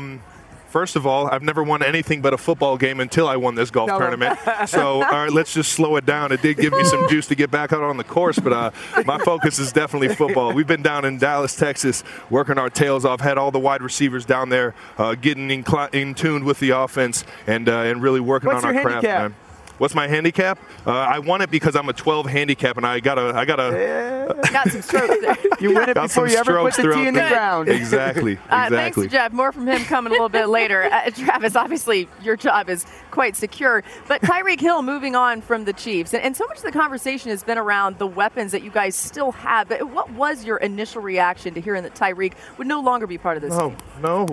First of all, I've never won anything but a football game until I won this golf tournament. So, all right, let's just slow it down. It did give me some juice to get back out on the course, but my focus is definitely football. We've been down in Dallas, Texas, working our tails off. Had all the wide receivers down there, getting in tune with the offense and really working on our craft, man. What's my handicap? I won it because I'm a 12 handicap, and I got some strokes there. You win it before you ever put the tee in the ground. Exactly. Thanks, Jeff. More from him coming a little bit later. Travis, obviously your job is quite secure, but Tyreek Hill moving on from the Chiefs, and so much of the conversation has been around the weapons that you guys still have. But what was your initial reaction to hearing that Tyreek would no longer be part of this team? No.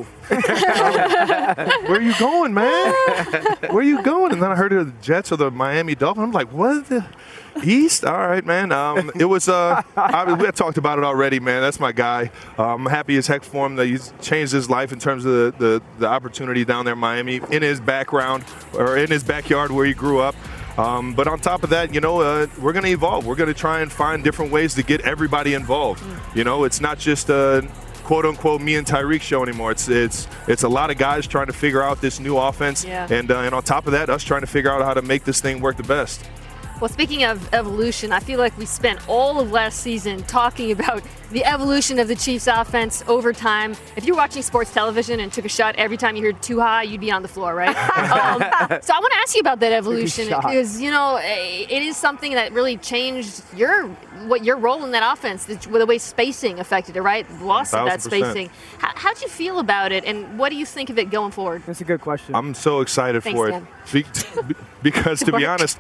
Where are you going, man? Where are you going? And then I heard of the Jets or the Miami Dolphins. I'm like, what? The East? All right, man. It was, we had talked about it already, man. That's my guy. I'm happy as heck for him that he's changed his life in terms of the opportunity down there in Miami, in his background or in his backyard where he grew up. But on top of that, we're going to evolve. We're going to try and find different ways to get everybody involved. It's not just quote unquote me and Tyreek show anymore. It's a lot of guys trying to figure out this new offense, and on top of that, us trying to figure out how to make this thing work the best. Well, speaking of evolution, I feel like we spent all of last season talking about the evolution of the Chiefs offense over time. If you're watching sports television and took a shot every time you heard too high, you'd be on the floor, right? So I want to ask you about that evolution because, it is something that really changed your role in that offense, the way spacing affected it, right? Loss of that spacing. How'd you feel about it, and what do you think of it going forward? That's a good question. I'm so excited for it. Because, to be honest,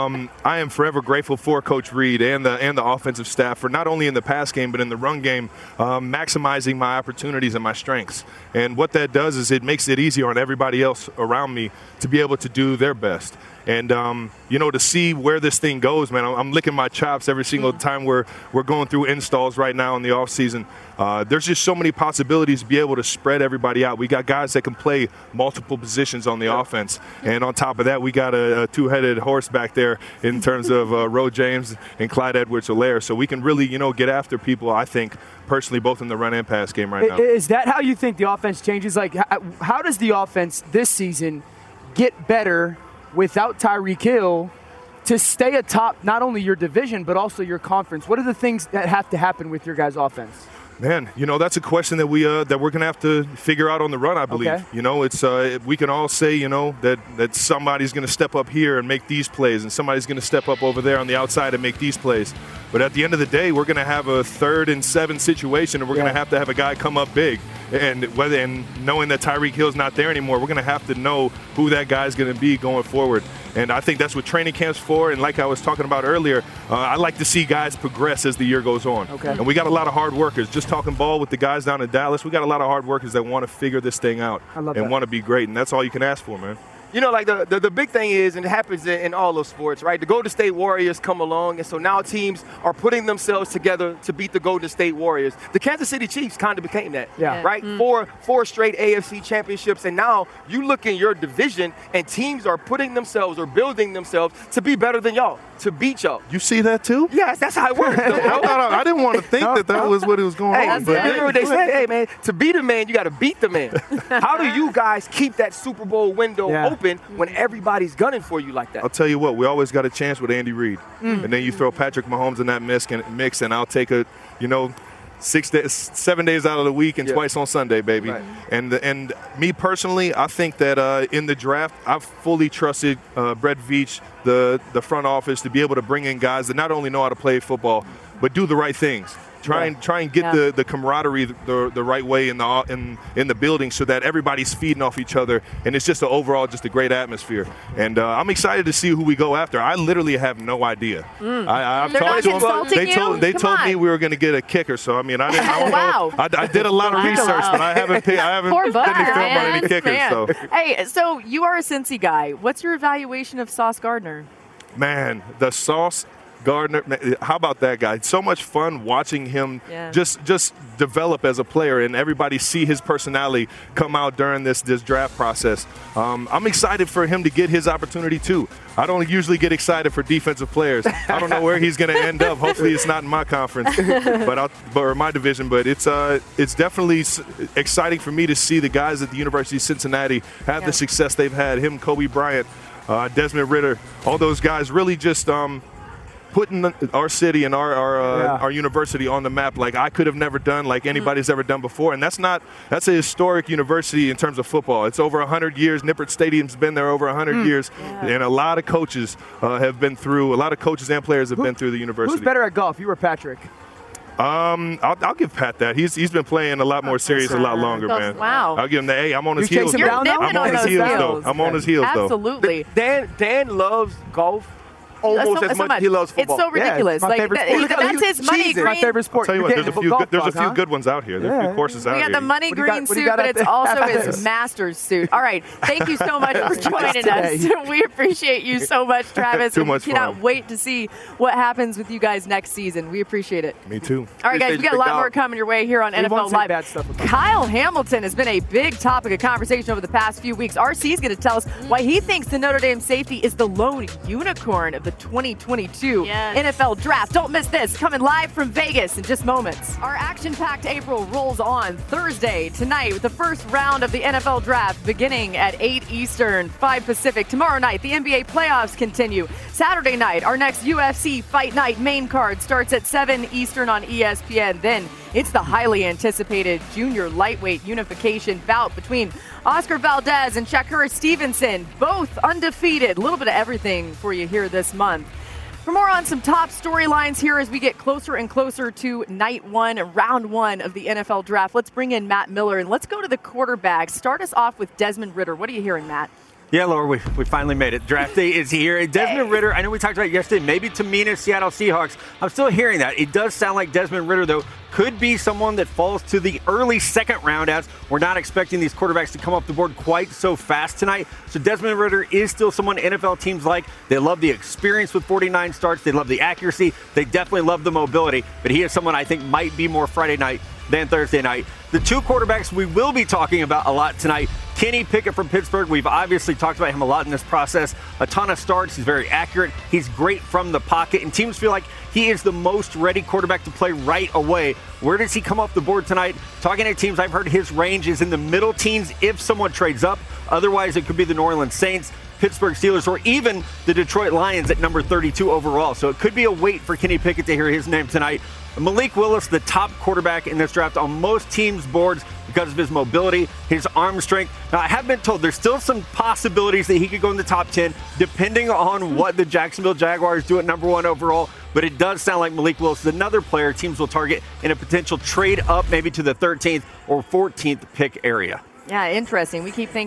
I am forever grateful for Coach Reid and the offensive staff for not only in the pass game but in the run game maximizing my opportunities and my strengths. And what that does is it makes it easier on everybody else around me to be able to do their best. And, to see where this thing goes, man, I'm licking my chops every single time we're going through installs right now in the offseason. There's just so many possibilities to be able to spread everybody out. We got guys that can play multiple positions on the offense. And on top of that, we got a two-headed horse back there in terms of Ro James and Clyde Edwards-Helaire. So we can really, get after people, I think, personally, both in the run and pass game right now. Is that how you think the offense changes? Like, how does the offense this season get better without Tyreek Hill to stay atop not only your division but also your conference? What are the things that have to happen with your guys' offense? Man, that's a question that we're going to have to figure out on the run, I believe. Okay. It's we can all say, that somebody's going to step up here and make these plays and somebody's going to step up over there on the outside and make these plays. But at the end of the day, we're going to have a 3rd and 7 situation and we're going to have a guy come up big. And knowing that Tyreek Hill's not there anymore, we're going to have to know who that guy's going to be going forward. And I think that's what training camp's for. And like I was talking about earlier, I like to see guys progress as the year goes on. Okay. And we got a lot of hard workers. Just talking ball with the guys down in Dallas, we got a lot of hard workers that want to figure this thing out and want to be great. And that's all you can ask for, man. like the big thing is, and it happens in all those sports, right? The Golden State Warriors come along, and so now teams are putting themselves together to beat the Golden State Warriors. The Kansas City Chiefs kind of became that, right? Four straight AFC championships, and now you look in your division, and teams are putting themselves or building themselves to be better than y'all, to beat y'all. You see that too? Yes, that's how it works. I didn't want to think that was what it was going on. But remember what they said, hey, man, to beat a man, you got to beat the man. How do you guys keep that Super Bowl window open when everybody's gunning for you like that? I'll tell you what, we always got a chance with Andy Reid. And then you throw Patrick Mahomes in that mix, and I'll take 7 days out of the week and twice on Sunday, baby. Right. And me personally, I think that in the draft, I've fully trusted Brett Veach, the front office, to be able to bring in guys that not only know how to play football, but do the right things. Try and get the camaraderie the right way in the building, so that everybody's feeding off each other, and it's just a great atmosphere. And I'm excited to see who we go after. I literally have no idea. I've talked to them. They told me we were going to get a kicker. So I mean, I don't know. I did a lot of research, but I haven't seen any film on any kickers. So. Hey, so you are a Cincy guy. What's your evaluation of Sauce Gardner? Man, the Sauce Gardner, how about that guy? It's so much fun watching him just develop as a player, and everybody see his personality come out during this draft process. I'm excited for him to get his opportunity too. I don't usually get excited for defensive players. I don't know where he's going to end up. Hopefully it's not in my conference, or my division. But it's definitely exciting for me to see the guys at the University of Cincinnati have the success they've had. Him, Kobe Bryant, Desmond Ridder, all those guys really just putting our city and our university on the map like I could have never done, like anybody's ever done before. And that's a historic university in terms of football. It's over 100 years. Nippert Stadium's been there over 100 years. And a lot of coaches and players have been through the university. Who's better at golf, you or Patrick? I'll give Pat that. He's been playing a lot more serious a lot longer, man. Wow. I'll give him the A. I'm on his heels, though. I'm on his heels, though. Absolutely. Dan loves golf almost as much as he loves football. It's so ridiculous. That's his money green. My favorite sport. I'll tell you what, there's a few good ones out here. There are a few courses out here. We got the money green suit, but it's also his master's suit. All right. Thank you so much for joining us. We appreciate you so much, Travis. Too much fun. We cannot wait to see what happens with you guys next season. We appreciate it. Me too. All right, guys, we got a lot more coming your way here on NFL Live. Kyle Hamilton has been a big topic of conversation over the past few weeks. RC is going to tell us why he thinks the Notre Dame safety is the lone unicorn of the 2022 NFL Draft. Don't miss this. Coming live from Vegas in just moments. Our action-packed April rolls on Thursday tonight with the first round of the NFL Draft beginning at 8 Eastern, 5 Pacific. Tomorrow night, the NBA playoffs continue. Saturday night, our next UFC Fight Night main card starts at 7 Eastern on ESPN. Then it's the highly anticipated junior lightweight unification bout between Oscar Valdez and Shakur Stevenson, both undefeated. A little bit of everything for you here this month. For more on some top storylines here as we get closer and closer to night one, round one of the NFL Draft, let's bring in Matt Miller and let's go to the quarterbacks. Start us off with Desmond Ridder. What are you hearing, Matt? Yeah, Laura, we finally made it. Draft day is here. Desmond Ridder, I know we talked about it yesterday, maybe Tamina, Seattle Seahawks. I'm still hearing that. It does sound like Desmond Ridder, though, could be someone that falls to the early second round, as we're not expecting these quarterbacks to come off the board quite so fast tonight. So Desmond Ridder is still someone NFL teams like. They love the experience with 49 starts. They love the accuracy. They definitely love the mobility. But he is someone I think might be more Friday night than Thursday night. The two quarterbacks we will be talking about a lot tonight, Kenny Pickett from Pittsburgh. We've obviously talked about him a lot in this process. A ton of starts. He's very accurate. He's great from the pocket. And teams feel like he is the most ready quarterback to play right away. Where does he come off the board tonight? Talking to teams, I've heard his range is in the middle teens if someone trades up. Otherwise, it could be the New Orleans Saints, Pittsburgh Steelers, or even the Detroit Lions at number 32 overall. So it could be a wait for Kenny Pickett to hear his name tonight. Malik Willis, the top quarterback in this draft on most teams' boards because of his mobility, his arm strength. Now, I have been told there's still some possibilities that he could go in the top 10, depending on what the Jacksonville Jaguars do at number 1 overall. But it does sound like Malik Willis is another player teams will target in a potential trade up maybe to the 13th or 14th pick area. Yeah, interesting. We keep thinking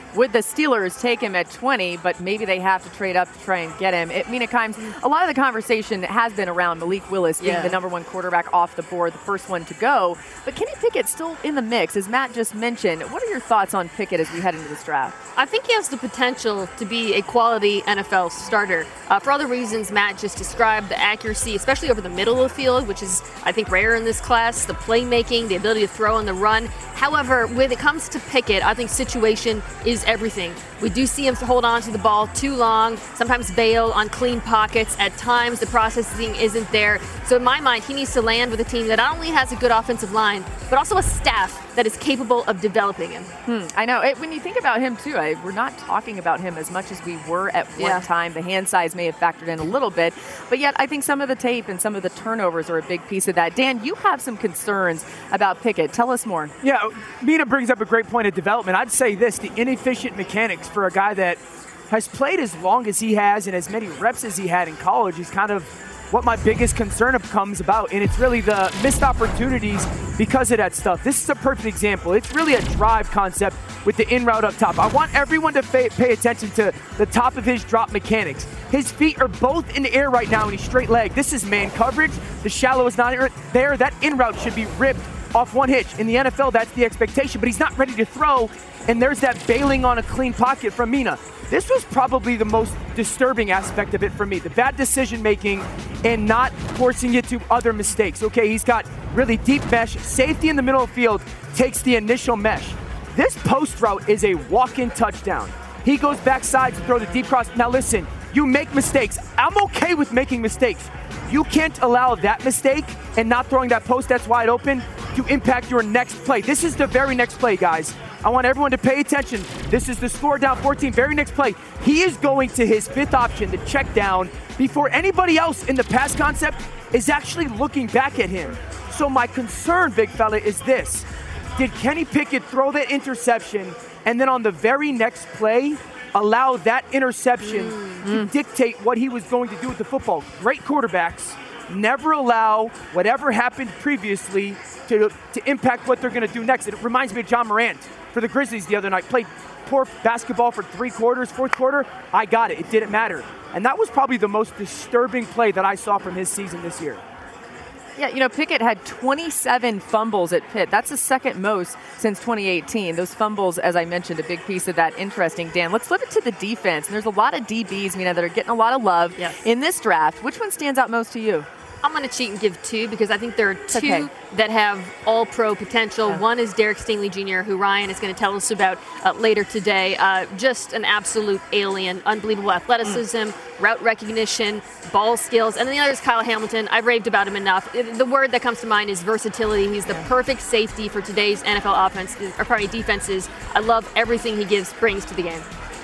Would the Steelers take him at 20, but maybe they have to trade up to try and get him? Mina Kimes, a lot of the conversation has been around Malik Willis being the number one quarterback off the board, the first one to go. But Kenny Pickett's still in the mix, as Matt just mentioned. What are your thoughts on Pickett as we head into this draft? I think he has the potential to be a quality NFL starter. For all the reasons Matt just described, the accuracy, especially over the middle of the field, which is, I think, rare in this class, the playmaking, the ability to throw on the run. However, when it comes to Pickett, I think situation is everything. We do see him hold on to the ball too long, sometimes bail on clean pockets. At times, the processing isn't there. So in my mind, he needs to land with a team that not only has a good offensive line, but also a staff that is capable of developing him. I know. When you think about him, too, we're not talking about him as much as we were at one time. The hand size may have factored in a little bit, but yet I think some of the tape and some of the turnovers are a big piece of that. Dan, you have some concerns about Pickett. Tell us more. Yeah, Mina brings up a great point of development. I'd say this, the inefficient mechanics for a guy that has played as long as he has and as many reps as he had in college is kind of what my biggest concern comes about, and it's really the missed opportunities because of that stuff. This is a perfect example. It's really a drive concept with the in route up top. I want everyone to pay attention to the top of his drop mechanics. His feet are both in the air right now, and he's straight leg. This is man coverage. The shallow is not there. That in route should be ripped off one hitch. In the NFL, that's the expectation, but he's not ready to throw, and there's that bailing on a clean pocket from Mina. This was probably the most disturbing aspect of it for me, the bad decision-making and not forcing it to other mistakes. Okay, he's got really deep mesh. Safety in the middle of the field takes the initial mesh. This post route is a walk-in touchdown. He goes backside to throw the deep cross. Now listen, you make mistakes. I'm okay with making mistakes. You can't allow that mistake and not throwing that post that's wide open to impact your next play. This is the very next play, guys. I want everyone to pay attention. This is the score down 14, very next play. He is going to his fifth option, the check down, before anybody else in the pass concept is actually looking back at him. So my concern, big fella, is this. Did Kenny Pickett throw that interception and then on the very next play allow that interception to dictate what he was going to do with the football? Great quarterbacks never allow whatever happened previously to impact what they're going to do next. It reminds me of John Morant for the Grizzlies the other night. Played poor basketball for 3 quarters, fourth quarter, I got it. It didn't matter. And that was probably the most disturbing play that I saw from his season this year. Yeah, Pickett had 27 fumbles at Pitt. That's the second most since 2018. Those fumbles, as I mentioned, a big piece of that. Interesting. Dan, let's flip it to the defense. And there's a lot of DBs, that are getting a lot of love in this draft. Which one stands out most to you? I'm going to cheat and give 2 because I think there are 2 that have all-pro potential. One is Derek Stingley Jr., who Ryan is going to tell us about later today. Just an absolute alien, unbelievable athleticism, route recognition, ball skills. And then the other is Kyle Hamilton. I've raved about him enough. The word that comes to mind is versatility. He's the perfect safety for today's NFL defenses. I love everything he brings to the game.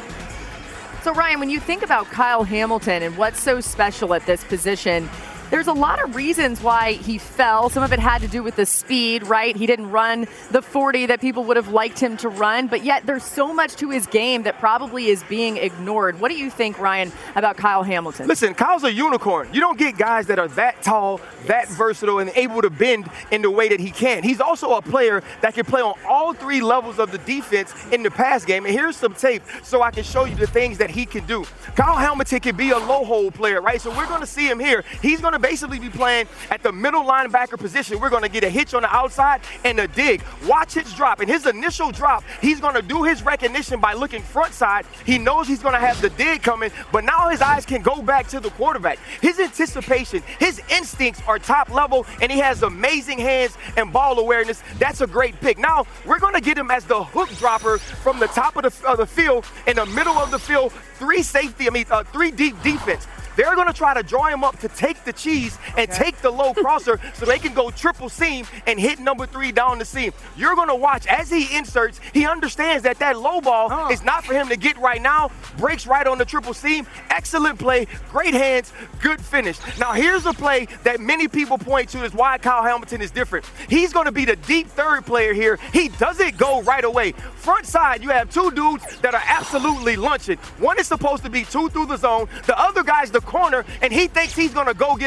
So, Ryan, when you think about Kyle Hamilton and what's so special at this position, there's a lot of reasons why he fell. Some of it had to do with the speed, right? He didn't run the 40 that people would have liked him to run, but yet there's so much to his game that probably is being ignored. What do you think, Ryan, about Kyle Hamilton? Listen, Kyle's a unicorn. You don't get guys that are that tall, that versatile, and able to bend in the way that he can. He's also a player that can play on all 3 levels of the defense in the pass game. And here's some tape so I can show you the things that he can do. Kyle Hamilton can be a low hole player, right? So we're going to see him here. He's going to basically be playing at the middle linebacker position. We're going to get a hitch on the outside and a dig. Watch his drop. In his initial drop, he's going to do his recognition by looking front side. He knows he's going to have the dig coming, but now his eyes can go back to the quarterback. His anticipation, his instincts are top level, and he has amazing hands and ball awareness. That's a great pick. Now, we're going to get him as the hook dropper from the top of the field. In the middle of the field, 3 deep defense. They're going to try to draw him up to take the cheese and take the low crosser so they can go triple seam and hit number 3 down the seam. You're going to watch as he inserts, he understands that low ball is not for him to get right now, breaks right on the triple seam. Excellent play, great hands, good finish. Now here's a play that many people point to is why Kyle Hamilton is different. He's going to be the deep third player here. He doesn't go right away. Front side, you have 2 dudes that are absolutely lunching. One is supposed to be 2 through the zone. The other guy's the corner, and he thinks he's going to go get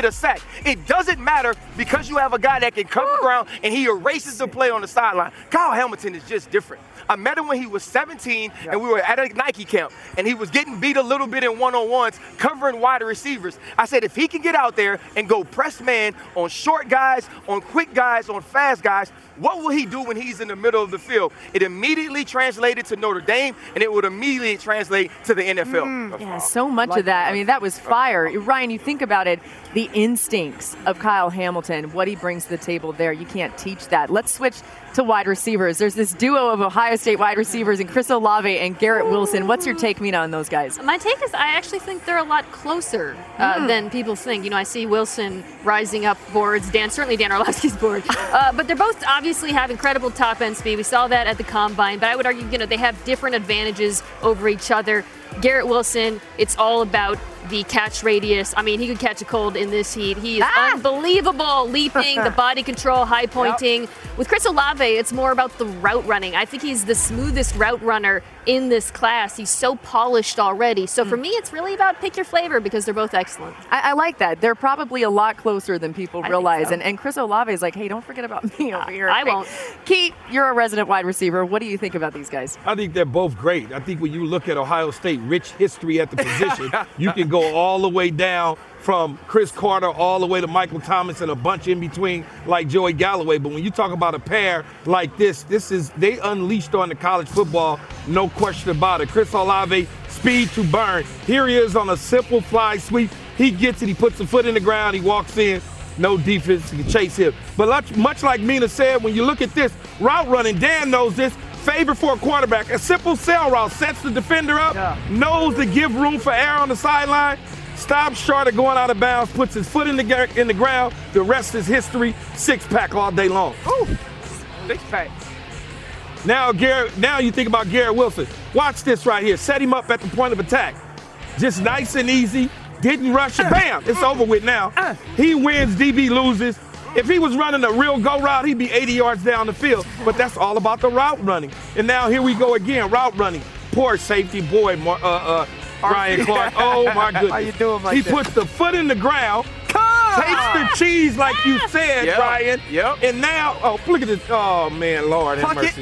a sack. It doesn't matter because you have a guy that can cover ground and he erases the play on the sideline. Kyle Hamilton is just different. I met him when he was 17, and we were at a Nike camp, and he was getting beat a little bit in one-on-ones, covering wide receivers. I said, if he can get out there and go press man on short guys, on quick guys, on fast guys, what will he do when he's in the middle of the field? It immediately translated to Notre Dame, and it would immediately translate to the NFL. Yeah, so much of that. I mean, that was fire. Ryan, you think about it, the instincts of Kyle Hamilton, what he brings to the table there, you can't teach that. Let's switch to wide receivers. There's this duo of Ohio State wide receivers in Chris Olave and Garrett Wilson. What's your take, Mina, on those guys? My take is I actually think they're a lot closer than people think. You know, I see Wilson rising up boards, certainly Dan Orlovsky's board. But they're both obviously have incredible top-end speed. We saw that at the Combine. But I would argue, they have different advantages over each other. Garrett Wilson, it's all about the catch radius. I mean, he could catch a cold in this heat. He is unbelievable, leaping, the body control, high pointing. Yep. With Chris Olave, it's more about the route running. I think he's the smoothest route runner in this class. He's so polished already. So for me, it's really about pick your flavor because they're both excellent. I like that. They're probably a lot closer than people realize. So. And Chris Olave is like, hey, don't forget about me over here. I won't. Keith, you're a resident wide receiver. What do you think about these guys? I think they're both great. I think when you look at Ohio State, rich history at the position, you can go all the way down from Chris Carter all the way to Michael Thomas and a bunch in between like Joey Galloway. But when you talk about a pair like this is they unleashed on the college football, no question about it. Chris Olave, speed to burn. Here he is on a simple fly sweep. He gets it, he puts a foot in the ground, he walks in, no defense can chase him. But much like Mina said, when you look at this route running, Dan knows this, favorite for a quarterback. A simple sail route sets the defender up, knows to give room for air on the sideline, stops short of going out of bounds, puts his foot in the ground. The rest is history. Six-pack all day long. Ooh, six-pack. Now you think about Garrett Wilson. Watch this right here. Set him up at the point of attack. Just nice and easy. Didn't rush it. Bam! It's over with now. He wins, DB loses. If he was running a real go route, he'd be 80 yards down the field. But that's all about the route running. And now here we go again, route running. Poor safety boy, Ryan Clark. Oh, my goodness. How you doing like He that? puts the foot in the ground, takes the cheese like you said, Ryan. Yep. And now, look at this. Oh, man, Lord have mercy.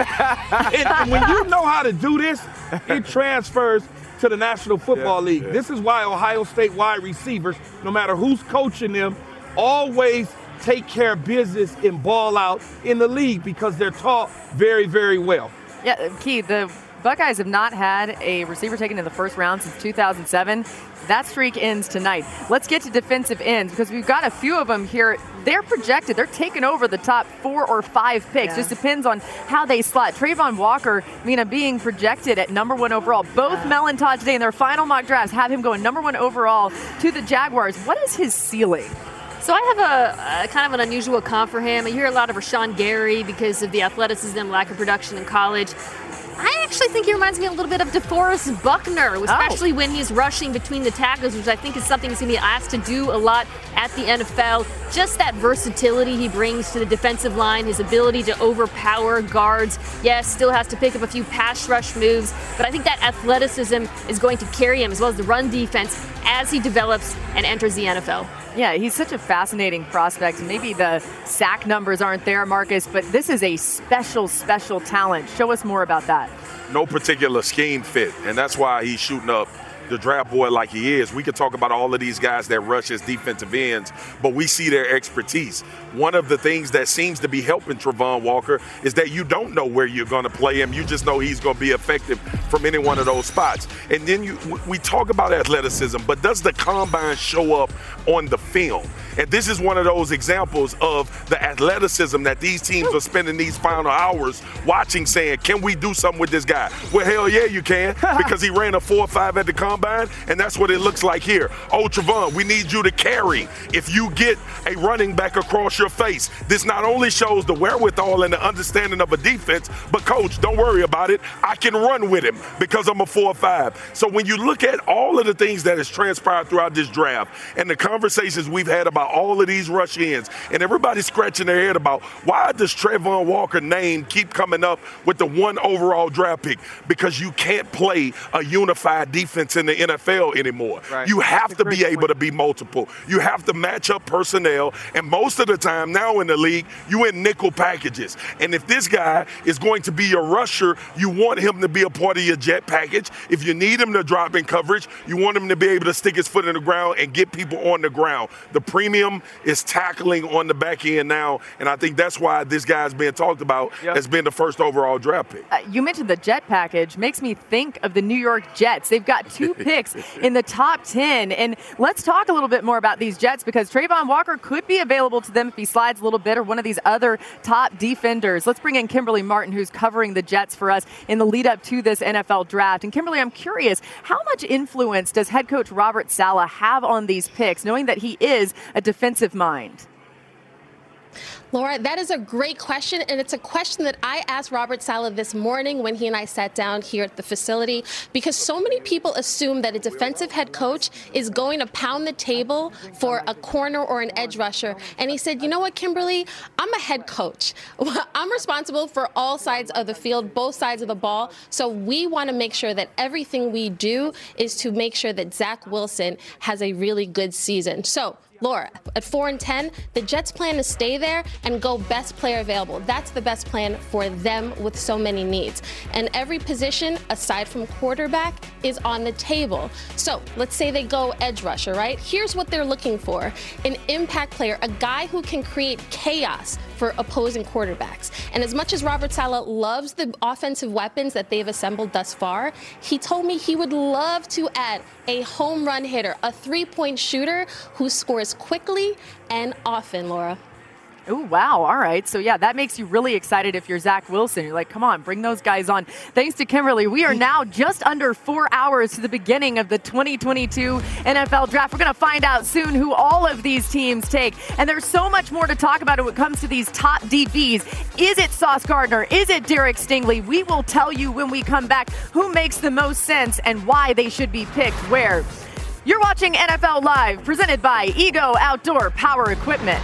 And when you know how to do this, it transfers to the National Football League. This is why Ohio State wide receivers, no matter who's coaching them, always take care of business and ball out in the league because they're taught very, very well. Yeah, Keith, the Buckeyes have not had a receiver taken in the first round since 2007. That streak ends tonight. Let's get to defensive ends because we've got a few of them here. They're projected. They're taking over the top 4 or 5 picks. Just depends on how they slot. Trayvon Walker, being projected at number 1 overall. Both Mel and Todd today in their final mock drafts have him going number 1 overall to the Jaguars. What is his ceiling? So I have a kind of an unusual comp for him. I hear a lot of Rashawn Gary because of the athleticism, lack of production in college. I actually think he reminds me a little bit of DeForest Buckner, especially when he's rushing between the tackles, which I think is something he's going to be asked to do a lot at the NFL. Just that versatility he brings to the defensive line, his ability to overpower guards. Yes, still has to pick up a few pass rush moves, but I think that athleticism is going to carry him as well as the run defense as he develops and enters the NFL. Yeah, he's such a fascinating prospect. Maybe the sack numbers aren't there, Marcus, but this is a special, special talent. Show us more about that. No particular scheme fit, and that's why he's shooting up the draft board like he is. We could talk about all of these guys that rush as defensive ends, but we see their expertise. One of the things that seems to be helping Trayvon Walker is that you don't know where you're going to play him. You just know he's going to be effective from any one of those spots. And then we talk about athleticism, but does the combine show up on the film? And this is one of those examples of the athleticism that these teams are spending these final hours watching, saying, can we do something with this guy? Well, hell yeah, you can, because he ran a 4.5 at the combine, and that's what it looks like here. Oh, Trayvon, we need you to carry. If you get a running back across your face, this not only shows the wherewithal and the understanding of a defense, but coach, don't worry about it. I can run with him because I'm a 4.5. So when you look at all of the things that has transpired throughout this draft and the conversations we've had about all of these rush ends, and everybody's scratching their head about why does Trayvon Walker name keep coming up with the 1 overall draft pick? Because you can't play a unified defense in in the NFL anymore. Right. You have to be able to be multiple. You have to match up personnel. And most of the time now in the league, you in nickel packages. And if this guy is going to be your rusher, you want him to be a part of your jet package. If you need him to drop in coverage, you want him to be able to stick his foot in the ground and get people on the ground. The premium is tackling on the back end now, and I think that's why this guy's being talked about as being the first overall draft pick. You mentioned the jet package. Makes me think of the New York Jets. They've got 2 picks in the top 10. And let's talk a little bit more about these Jets, because Travon Walker could be available to them if he slides a little bit, or one of these other top defenders. Let's bring in Kimberly Martin, who's covering the Jets for us in the lead up to this NFL draft. And Kimberly, I'm curious, how much influence does head coach Robert Saleh have on these picks, knowing that he is a defensive mind? Laura, that is a great question, and it's a question that I asked Robert Saleh this morning when he and I sat down here at the facility, because so many people assume that a defensive head coach is going to pound the table for a corner or an edge rusher. And he said, you know what, Kimberly, I'm a head coach. I'm responsible for all sides of the field, both sides of the ball. So we want to make sure that everything we do is to make sure that Zach Wilson has a really good season. So, Laura, at 4-10, the Jets plan to stay there and go best player available. That's the best plan for them with so many needs. And every position, aside from quarterback, is on the table. So let's say they go edge rusher, right? Here's what they're looking for: an impact player, a guy who can create chaos for opposing quarterbacks. And as much as Robert Saleh loves the offensive weapons that they've assembled thus far, he told me he would love to add a home run hitter, a three-point shooter who scores quickly and often, Laura. Oh, wow. All right. So, yeah, that makes you really excited if you're Zach Wilson. You're like, come on, bring those guys on. Thanks to Kimberly. We are now just under 4 hours to the beginning of the 2022 NFL Draft. We're going to find out soon who all of these teams take. And there's so much more to talk about when it comes to these top DBs. Is it Sauce Gardner? Is it Derek Stingley? We will tell you when we come back who makes the most sense and why they should be picked where. You're watching NFL Live, presented by Ego Outdoor Power Equipment.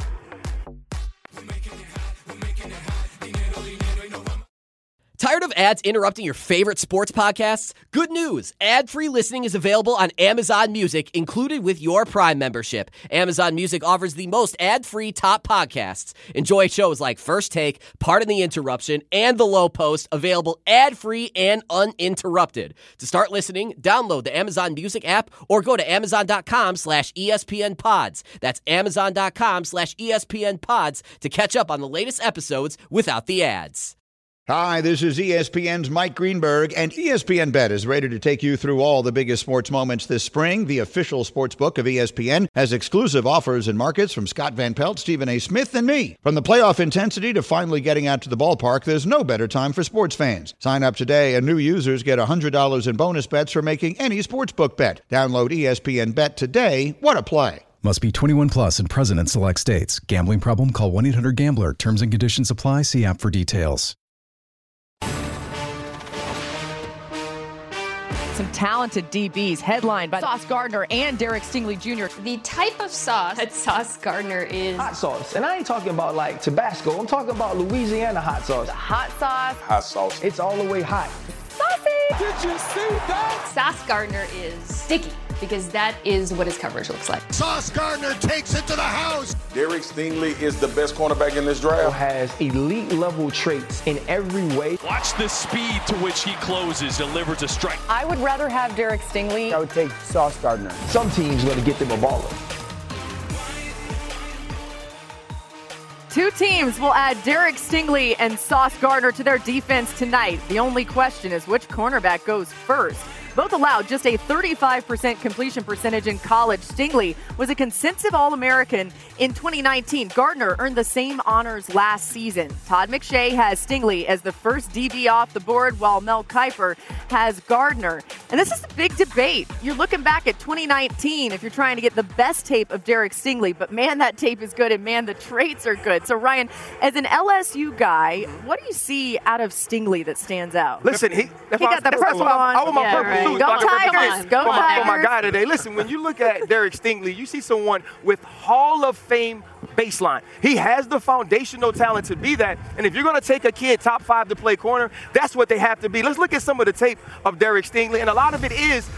Tired of ads interrupting your favorite sports podcasts? Good news! Ad-free listening is available on Amazon Music, included with your Prime membership. Amazon Music offers the most ad-free top podcasts. Enjoy shows like First Take, Pardon the Interruption, and The Low Post, available ad-free and uninterrupted. To start listening, download the Amazon Music app or go to amazon.com/ESPN Pods. That's amazon.com/ESPN Pods to catch up on the latest episodes without the ads. Hi, this is ESPN's Mike Greenberg, and ESPN Bet is ready to take you through all the biggest sports moments this spring. The official sports book of ESPN has exclusive offers and markets from Scott Van Pelt, Stephen A. Smith, and me. From the playoff intensity to finally getting out to the ballpark, there's no better time for sports fans. Sign up today, and new users get $100 in bonus bets for making any sportsbook bet. Download ESPN Bet today. What a play. Must be 21 plus and present in select states. Gambling problem? Call 1-800-GAMBLER. Terms and conditions apply. See app for details. Some talented DBs headlined by Sauce Gardner and Derek Stingley Jr. The type of sauce that Sauce Gardner is hot sauce. And I ain't talking about like Tabasco. I'm talking about Louisiana hot sauce. Hot sauce. Hot sauce. It's all the way hot. Saucy. Did you see that? Sauce Gardner is sticky, because that is what his coverage looks like. Sauce Gardner takes it to the house. Derek Stingley is the best cornerback in this draft. Has elite level traits in every way. Watch the speed to which he closes, delivers a strike. I would rather have Derek Stingley. I would take Sauce Gardner. Some teams want to get them a baller. Two teams will add Derek Stingley and Sauce Gardner to their defense tonight. The only question is which cornerback goes first. Both allowed just a 35% completion percentage in college. Stingley was a consensus All-American in 2019. Gardner earned the same honors last season. Todd McShay has Stingley as the first DB off the board, while Mel Kiper has Gardner. And this is a big debate. You're looking back at 2019 if you're trying to get the best tape of Derek Stingley, but man, that tape is good, and man, the traits are good. So Ryan, as an LSU guy, what do you see out of Stingley that stands out? Listen, he got the purple on. I want my purple. Go Tigers! Go Tigers! For my guy today. Listen, when you look at Derek Stingley, you see someone with Hall of Fame baseline. He has the foundational talent to be that. And if you're going to take a kid top 5 to play corner, that's what they have to be. Let's look at some of the tape of Derek Stingley. And a lot of it is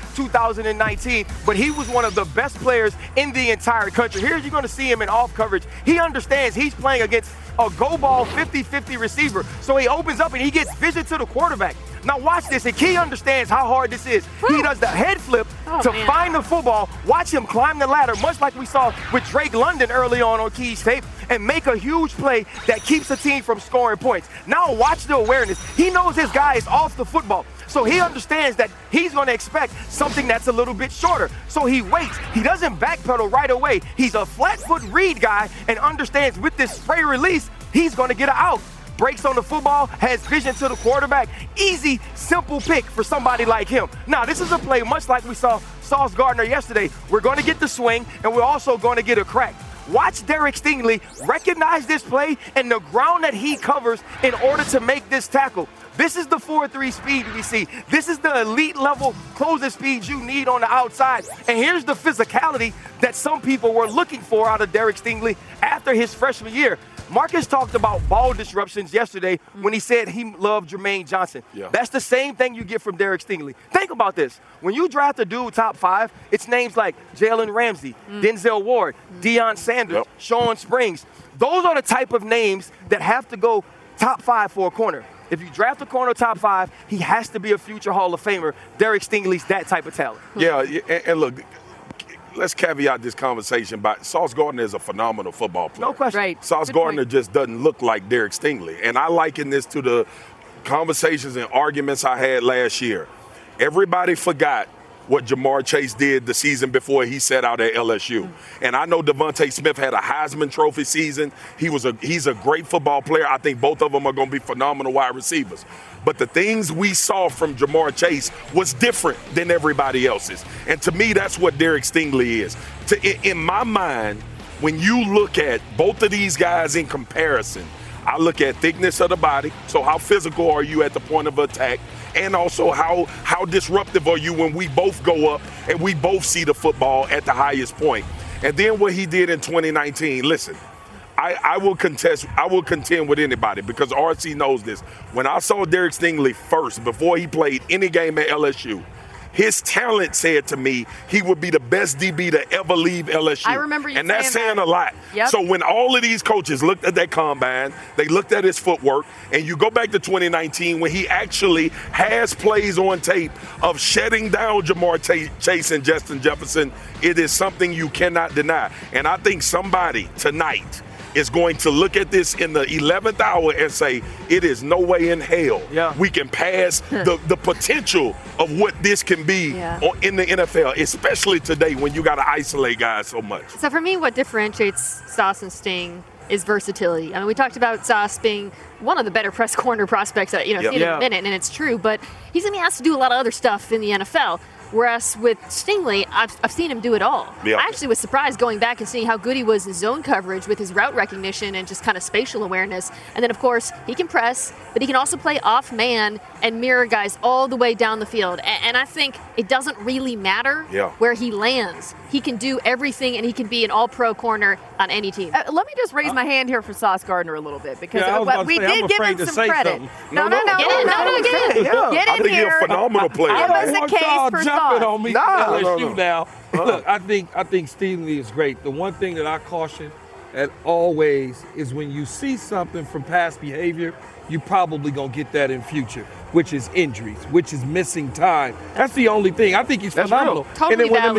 2019, but he was one of the best players in the entire country. Here you're going to see him in off coverage. He understands he's playing against a go ball 50-50 receiver. So he opens up and he gets vision to the quarterback. Now watch this, and Key understands how hard this is. He does the head flip to find the football. Watch him climb the ladder, much like we saw with Drake London early on Key's tape, and make a huge play that keeps the team from scoring points. Now watch the awareness. He knows his guy is off the football. So he understands that he's going to expect something that's a little bit shorter. So he waits. He doesn't backpedal right away. He's a flat foot read guy and understands with this spray release, he's going to get an out. Breaks on the football, has vision to the quarterback. Easy, simple pick for somebody like him. Now, this is a play much like we saw Sauce Gardner yesterday. We're going to get the swing, and we're also going to get a crack. Watch Derek Stingley recognize this play and the ground that he covers in order to make this tackle. This is the 4.3 speed we see. This is the elite level closing speed you need on the outside. And here's the physicality that some people were looking for out of Derek Stingley after his freshman year. Marcus talked about ball disruptions yesterday when he said he loved Jermaine Johnson. Yeah. That's the same thing you get from Derek Stingley. Think about this. When you draft a dude top 5, it's names like Jalen Ramsey, Denzel Ward, Deion Sanders, Sean Springs. Those are the type of names that have to go top 5 for a corner. If you draft a corner top 5, he has to be a future Hall of Famer. Derek Stingley's that type of talent. Yeah, and look, let's caveat this conversation by Sauce Gardner is a phenomenal football player. No question. Right. Sauce Gardner just doesn't look like Derek Stingley. And I liken this to the conversations and arguments I had last year. Everybody forgot what Jamar Chase did the season before he set out at LSU. And I know Devontae Smith had a Heisman Trophy season. He's a great football player. I think both of them are going to be phenomenal wide receivers. But the things we saw from Jamar Chase was different than everybody else's. And to me, that's what Derek Stingley is. In my mind, when you look at both of these guys in comparison, I look at thickness of the body, so how physical are you at the point of attack, and also how disruptive are you when we both go up and we both see the football at the highest point. And then what he did in 2019, listen, I will contend with anybody because RC knows this. When I saw Derek Stingley first, before he played any game at LSU, his talent said to me he would be the best DB to ever leave LSU. I remember you and that's saying saying a lot. Yep. So when all of these coaches looked at that combine, they looked at his footwork, and you go back to 2019 when he actually has plays on tape of shutting down Jamar Chase and Justin Jefferson, it is something you cannot deny. And I think somebody tonight is going to look at this in the 11th hour and say, it is no way in hell we can pass the potential of what this can be in the NFL, especially today when you got to isolate guys so much. So for me, what differentiates Sauce and Sting is versatility. I mean, we talked about Sauce being one of the better press corner prospects that, seen in a minute, and it's true, but he's going to be asked to do a lot of other stuff in the NFL. Whereas with Stingley, I've seen him do it all. I actually was surprised going back and seeing how good he was in zone coverage with his route recognition and just kind of spatial awareness. And then, of course, he can press, but he can also play off man and mirror guys all the way down the field. And I think it doesn't really matter where he lands. He can do everything, and he can be an all-pro corner on any team. Let me just raise my hand here for Sauce Gardner a little bit because we did I'm give him some credit. No, get in. Get in here. He's a phenomenal player. Give us a case for Sauce. On me now. Look, I think Stingley is great. The one thing that I caution at always is when you see something from past behavior, you probably gonna get that in future, which is injuries, which is missing time. That's the only thing. I think he's phenomenal. Totally and then when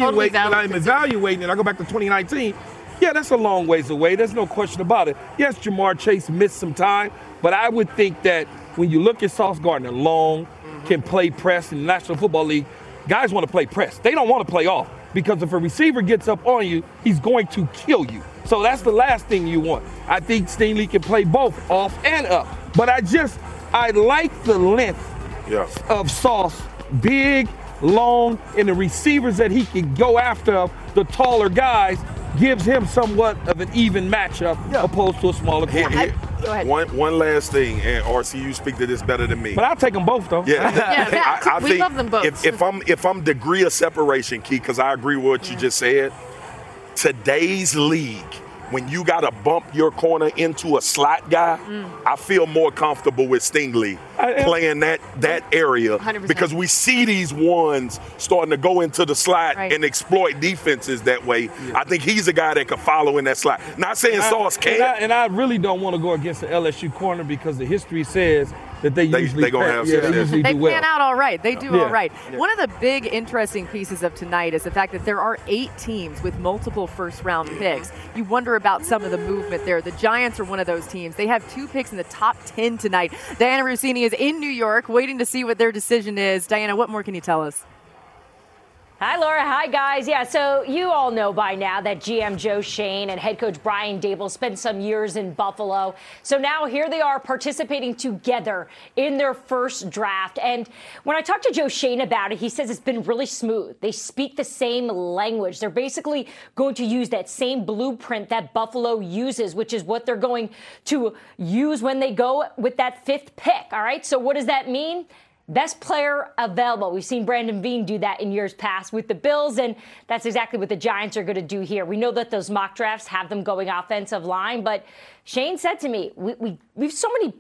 I'm evaluating, and I go back to 2019, that's a long ways away. There's no question about it. Yes, Jamar Chase missed some time, but I would think that when you look at Sauce Gardner, long, can play press in the National Football League, guys want to play press. They don't want to play off because if a receiver gets up on you, he's going to kill you. So that's the last thing you want. I think Stingley can play both off and up. But I like the length of Sauce, big, long, and the receivers that he can go after, the taller guys, gives him somewhat of an even matchup opposed to a smaller corner. Go ahead. One last thing, and RC, you speak to this better than me. But I'll take them both, though. I we think love them both. If I'm degree of separation, Key, because I agree with what you just said, today's league, when you got to bump your corner into a slot guy, I feel more comfortable with Stingley playing that area 100%. because we see these ones starting to go into the slot and exploit defenses that way. Yeah. I think he's a guy that can follow in that slot. Not saying Sauce can't. And I really don't want to go against the LSU corner because the history says that they usually They well. pan out all right. They do all right. Yeah. One of the big interesting pieces of tonight is the fact that there are 8 teams with multiple first-round picks. You wonder about some of the movement there. The Giants are one of those teams. They have 2 picks in the top 10 tonight. Diana Russini is in New York waiting to see what their decision is. Diana, what more can you tell us? Hi, Laura. Hi, guys. Yeah, so you all know by now that GM Joe Schoen and head coach Brian Daboll spent some years in Buffalo. So now here they are participating together in their first draft. And when I talked to Joe Schoen about it, he says it's been really smooth. They speak the same language. They're basically going to use that same blueprint that Buffalo uses, which is what they're going to use when they go with that 5th pick. All right, so what does that mean? Best player available. We've seen Brandon Beane do that in years past with the Bills, and that's exactly what the Giants are going to do here. We know that those mock drafts have them going offensive line, but Shane said to me, we've so many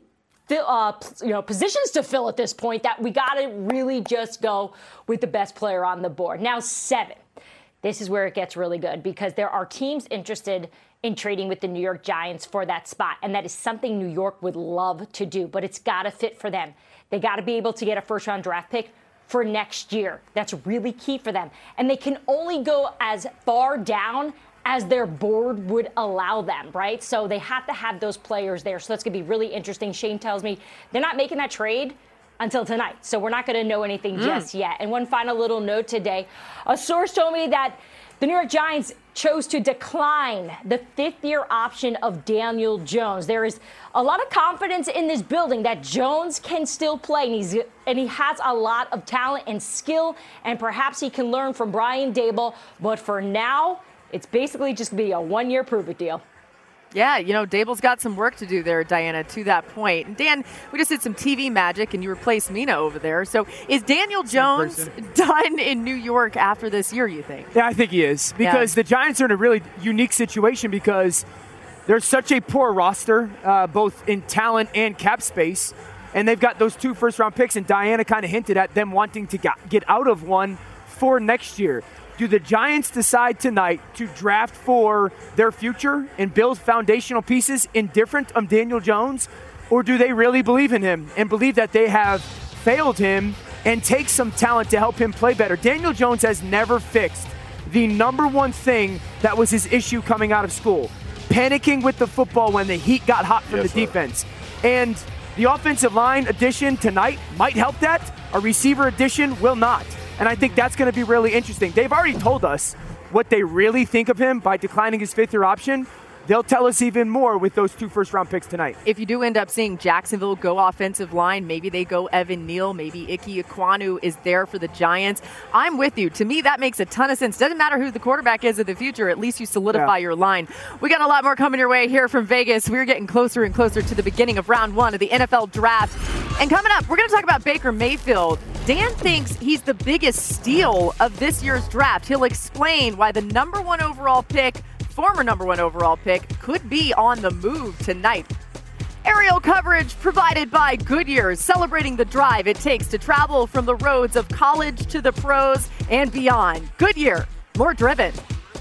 positions to fill at this point that we got to really just go with the best player on the board. Now 7. This is where it gets really good because there are teams interested in trading with the New York Giants for that spot, and that is something New York would love to do, but it's got to fit for them. They got to be able to get a first-round draft pick for next year. That's really key for them. And they can only go as far down as their board would allow them, right? So they have to have those players there. So that's going to be really interesting. Shane tells me they're not making that trade until tonight. So we're not going to know anything just yet. And one final little note today. A source told me that the New York Giants chose to decline the 5th-year option of Daniel Jones. There is a lot of confidence in this building that Jones can still play, and he has a lot of talent and skill, and perhaps he can learn from Brian Daboll. But for now, it's basically just going to be a 1-year prove-it deal. Yeah, Daboll's got some work to do there, Diana, to that point. And Dan, we just did some TV magic, and you replaced Mina over there. So is Daniel Jones done in New York after this year, you think? Yeah, I think he is. Because the Giants are in a really unique situation because there's such a poor roster, both in talent and cap space. And they've got those 2 first-round picks, and Diana kind of hinted at them wanting to get out of one for next year. Do the Giants decide tonight to draft for their future and build foundational pieces indifferent of Daniel Jones? Or do they really believe in him and believe that they have failed him and take some talent to help him play better? Daniel Jones has never fixed the number one thing that was his issue coming out of school, panicking with the football when the heat got hot from the defense. And the offensive line addition tonight might help that. A receiver addition will not. And I think that's going to be really interesting. They've already told us what they really think of him by declining his 5th-year option. They'll tell us even more with those 2 first-round picks tonight. If you do end up seeing Jacksonville go offensive line, maybe they go Evan Neal, maybe Ike Ekwonu is there for the Giants. I'm with you. To me, that makes a ton of sense. Doesn't matter who the quarterback is in the future. At least you solidify your line. We got a lot more coming your way here from Vegas. We're getting closer and closer to the beginning of round 1 of the NFL Draft. And coming up, we're going to talk about Baker Mayfield. Dan thinks he's the biggest steal of this year's draft. He'll explain why the number 1 overall pick, former number 1 overall pick, could be on the move tonight. Aerial coverage provided by Goodyear, celebrating the drive it takes to travel from the roads of college to the pros and beyond. Goodyear, more driven.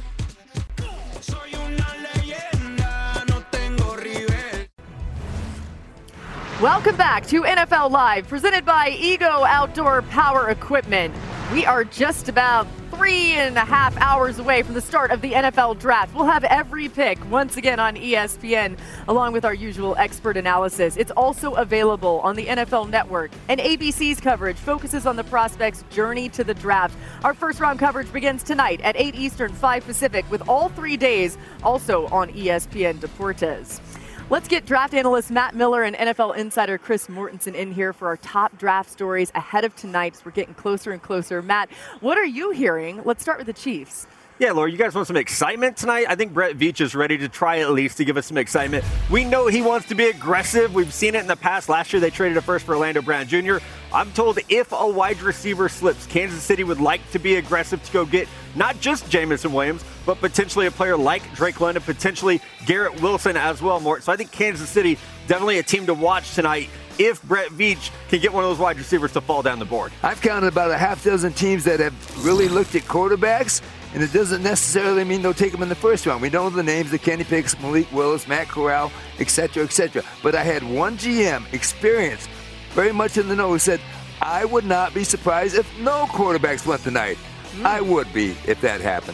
Welcome back to NFL Live, presented by Ego Outdoor Power Equipment. We are just about 3.5 hours away from the start of the NFL Draft. We'll have every pick once again on ESPN, along with our usual expert analysis. It's also available on the NFL Network, and ABC's coverage focuses on the prospects' journey to the draft. Our first-round coverage begins tonight at 8 Eastern, 5 Pacific, with all 3 days also on ESPN Deportes. Let's get draft analyst Matt Miller and NFL insider Chris Mortensen in here for our top draft stories ahead of tonight as we're getting closer and closer. Matt, what are you hearing? Let's start with the Chiefs. Yeah, Laura, you guys want some excitement tonight? I think Brett Veach is ready to try at least to give us some excitement. We know he wants to be aggressive. We've seen it in the past. Last year, they traded a first for Orlando Brown Jr. I'm told if a wide receiver slips, Kansas City would like to be aggressive to go get not just Jamison Williams, but potentially a player like Drake London, potentially Garrett Wilson as well, Mort. So I think Kansas City, definitely a team to watch tonight if Brett Veach can get one of those wide receivers to fall down the board. I've counted about a half dozen teams that have really looked at quarterbacks, and it doesn't necessarily mean they'll take them in the first round. We know the names, the Kenny Pickett, Malik Willis, Matt Corral, etc., etc. But I had one GM, experienced, very much in the know, who said, I would not be surprised if no quarterbacks went tonight. I would be if that happened.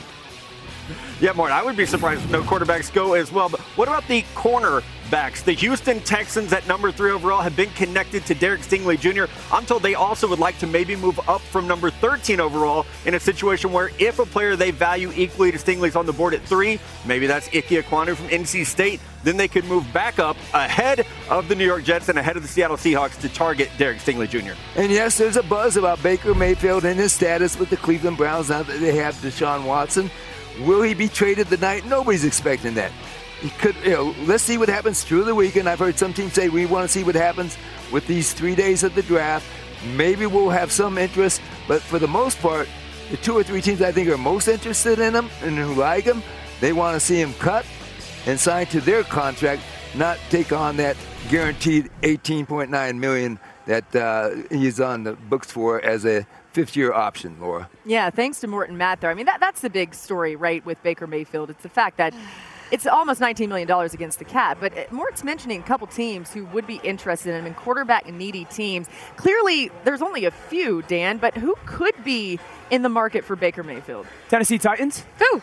Yeah, Martin, I would be surprised if no quarterbacks go as well. But what about the cornerbacks? The Houston Texans at number 3 overall have been connected to Derek Stingley Jr. I'm told they also would like to maybe move up from number 13 overall in a situation where if a player they value equally to Stingley's on the board at 3, maybe that's Ike Ekwonu from NC State, then they could move back up ahead of the New York Jets and ahead of the Seattle Seahawks to target Derek Stingley Jr. And yes, there's a buzz about Baker Mayfield and his status with the Cleveland Browns now that they have Deshaun Watson. Will he be traded tonight? Nobody's expecting that. He could, let's see what happens through the weekend. I've heard some teams say we want to see what happens with these 3 days of the draft. Maybe we'll have some interest, but for the most part, the 2 or 3 teams I think are most interested in him and who like him, they want to see him cut and sign to their contract, not take on that guaranteed $18.9 million that he's on the books for as a fifth-year option, Laura. Yeah, thanks to Morton Matt there. I mean, that's the big story, right, with Baker Mayfield. It's the fact that it's almost $19 million against the cap. But Mort's mentioning a couple teams who would be interested in him, in quarterback-needy teams. Clearly, there's only a few, Dan, but who could be in the market for Baker Mayfield? Tennessee Titans? Who?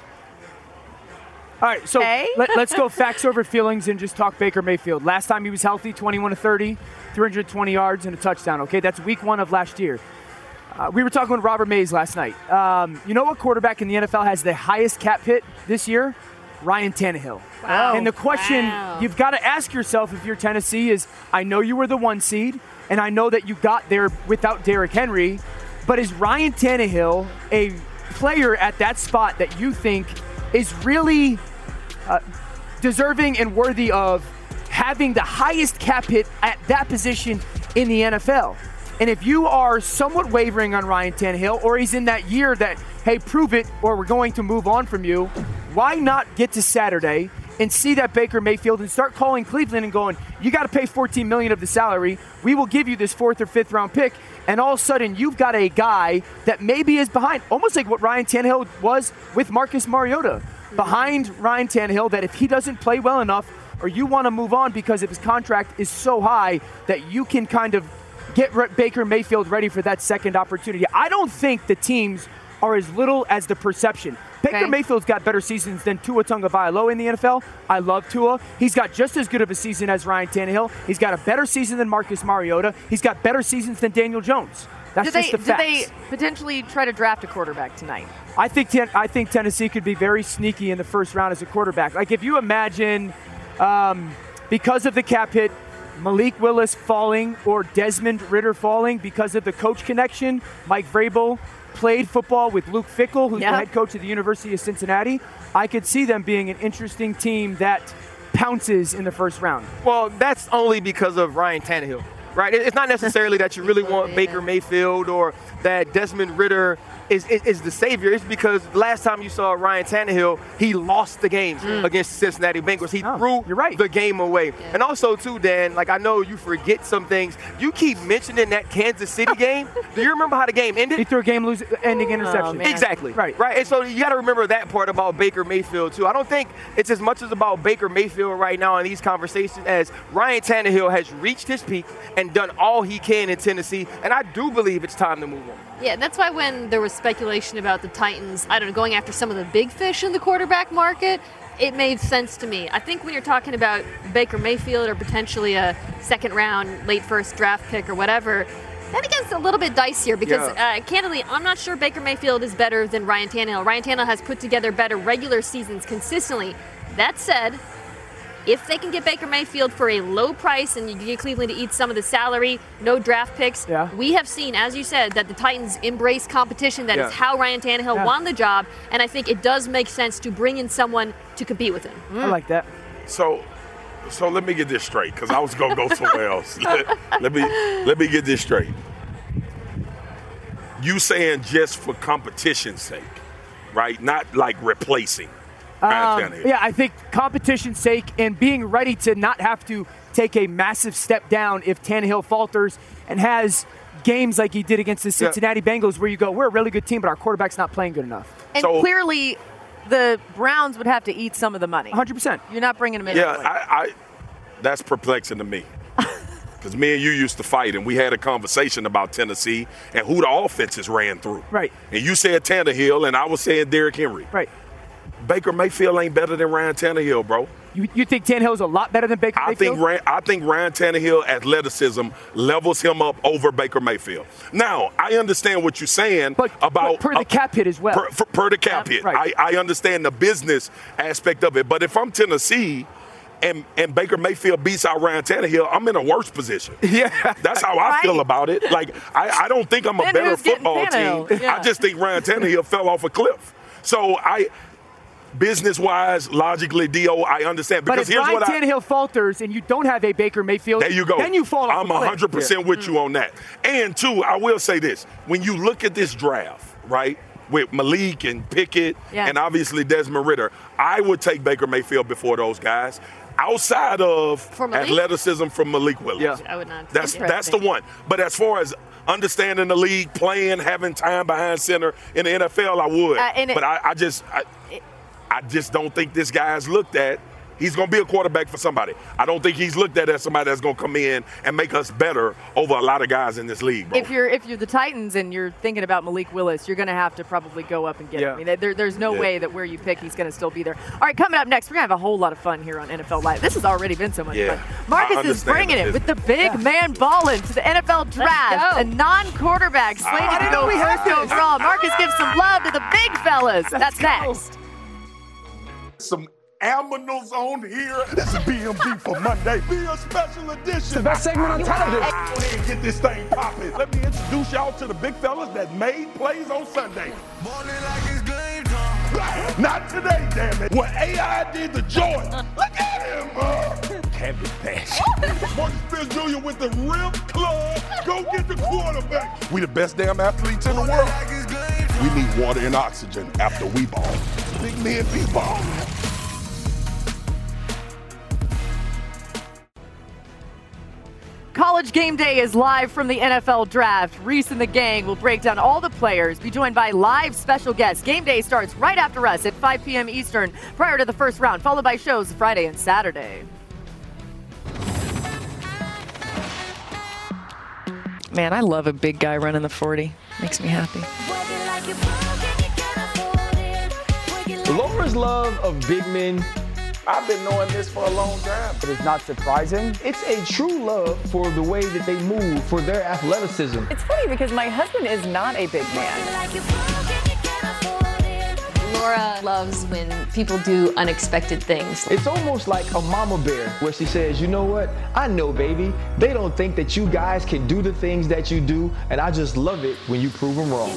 All right, so let's go facts over feelings and just talk Baker Mayfield. Last time he was healthy, 21-30, 320 yards and a touchdown, okay? That's week 1 of last year. We were talking with Robert Mays last night. You know what quarterback in the NFL has the highest cap hit this year? Ryan Tannehill. Wow. And the question you've got to ask yourself if you're Tennessee is, I know you were the 1 seed, and I know that you got there without Derrick Henry, but is Ryan Tannehill a player at that spot that you think is really deserving and worthy of having the highest cap hit at that position in the NFL? And if you are somewhat wavering on Ryan Tannehill, or he's in that year that, hey, prove it, or we're going to move on from you, why not get to Saturday and see that Baker Mayfield and start calling Cleveland and going, you got to pay $14 million of the salary. We will give you this 4th or 5th round pick. And all of a sudden, you've got a guy that maybe is behind, almost like what Ryan Tannehill was with Marcus Mariota, behind Ryan Tannehill, that if he doesn't play well enough, or you want to move on because if his contract is so high that you can kind of get Baker Mayfield ready for that second opportunity. I don't think the teams are as little as the perception. Baker Mayfield's got better seasons than Tua Tagovailoa in the NFL. I love Tua. He's got just as good of a season as Ryan Tannehill. He's got a better season than Marcus Mariota. He's got better seasons than Daniel Jones. That's just the facts. Did they potentially try to draft a quarterback tonight? I think Tennessee could be very sneaky in the first round as a quarterback. Like if you imagine, because of the cap hit, Malik Willis falling or Desmond Ridder falling because of the coach connection. Mike Vrabel played football with Luke Fickell, who's the head coach of the University of Cincinnati. I could see them being an interesting team that pounces in the first round. Well, that's only because of Ryan Tannehill, right? It's not necessarily that you really want Baker Mayfield or that Desmond Ridder is the savior. It's because last time you saw Ryan Tannehill, he lost the game against the Cincinnati Bengals. He threw the game away. Yeah. And also, too, Dan, like I know you forget some things. You keep mentioning that Kansas City game. Do you remember how the game ended? He threw a game-ending interception. Exactly. Right. And so you got to remember that part about Baker Mayfield, too. I don't think it's as much as about Baker Mayfield right now in these conversations as Ryan Tannehill has reached his peak and done all he can in Tennessee. And I do believe it's time to move on. Yeah, that's why when there was speculation about the Titans, I don't know, going after some of the big fish in the quarterback market, it made sense to me. I think when you're talking about Baker Mayfield or potentially a second-round, late first draft pick or whatever, that gets a little bit dicier because, candidly, I'm not sure Baker Mayfield is better than Ryan Tannehill. Ryan Tannehill has put together better regular seasons consistently. That said, if they can get Baker Mayfield for a low price and you get Cleveland to eat some of the salary, no draft picks, we have seen, as you said, that the Titans embrace competition. That is how Ryan Tannehill won the job, and I think it does make sense to bring in someone to compete with him. I like that. So let me get this straight, because I was going to go somewhere else. Let me get this straight. You saying just for competition's sake, right? Not like replacing. Yeah, I think competition's sake and being ready to not have to take a massive step down if Tannehill falters and has games like he did against the Cincinnati Bengals where you go, we're a really good team, but our quarterback's not playing good enough. And clearly the Browns would have to eat some of the money. 100%. You're not bringing them in. Yeah, that's perplexing to me. Because me and you used to fight, and we had a conversation about Tennessee and who the offenses ran through. Right. And you said Tannehill, and I was saying Derrick Henry. Right. Baker Mayfield ain't better than Ryan Tannehill, bro. You think Tannehill's a lot better than Baker Mayfield? I think Ryan Tannehill athleticism levels him up over Baker Mayfield. Now, I understand what you're saying about per the cap hit as well. Per the cap hit. Right. I understand the business aspect of it. But if I'm Tennessee and Baker Mayfield beats out Ryan Tannehill, I'm in a worse position. Yeah. That's how I feel about it. Like, I don't think I'm a better football team. I just think Ryan Tannehill fell off a cliff. So business-wise, logically, D.O., I understand. Because but if Ryan Tannehill falters and you don't have a Baker Mayfield, there you go. Then you fall off I'm 100% with you on that. And, two, I will say this. When you look at this draft, right, with Malik and Pickett and obviously Desmond Ridder, I would take Baker Mayfield before those guys. Outside of athleticism from Malik Willis. I would not. That's the one. But as far as understanding the league, playing, having time behind center in the NFL, I would. But I just don't think this guy's looked at. He's going to be a quarterback for somebody. I don't think he's looked at as somebody that's going to come in and make us better over a lot of guys in this league, bro. If you're the Titans and you're thinking about Malik Willis, you're going to have to probably go up and get him. I mean, there's no way that where you pick, he's going to still be there. All right, coming up next, we're going to have a whole lot of fun here on NFL Live. This has already been so much fun. Marcus is bringing it with the big man ballin' to the NFL draft. A non-quarterback slated to go first overall. Marcus gives some love to the big fellas. That's next. Some aminals on here. This is BMB for Monday. Be a special edition. It's the best segment on television. Go ahead and get this thing popping. Let me introduce y'all to the big fellas that made plays on Sunday. Not today, damn it. What AI did to Jordan. Look at him. Cabbage Patch. Marcus Spears Jr. with the Rip Club. Go get the quarterback. We the best damn athletes in the world. We need water and oxygen after we ball. Big men be ball. College Game Day is live from the NFL Draft. Reese and the gang will break down all the players, be joined by live special guests. Game Day starts right after us at 5 p.m. Eastern, prior to the first round, followed by shows Friday and Saturday. Man, I love a big guy running the 40. Makes me happy. Laura's love of big men, I've been knowing this for a long time. it is not surprising. It's a true love for the way that they move, for their athleticism. It's funny because my husband is not a big man. Laura loves when people do unexpected things. It's almost like a mama bear where she says, you know what? I know, baby. They don't think that you guys can do the things that you do, and I just love it when you prove them wrong.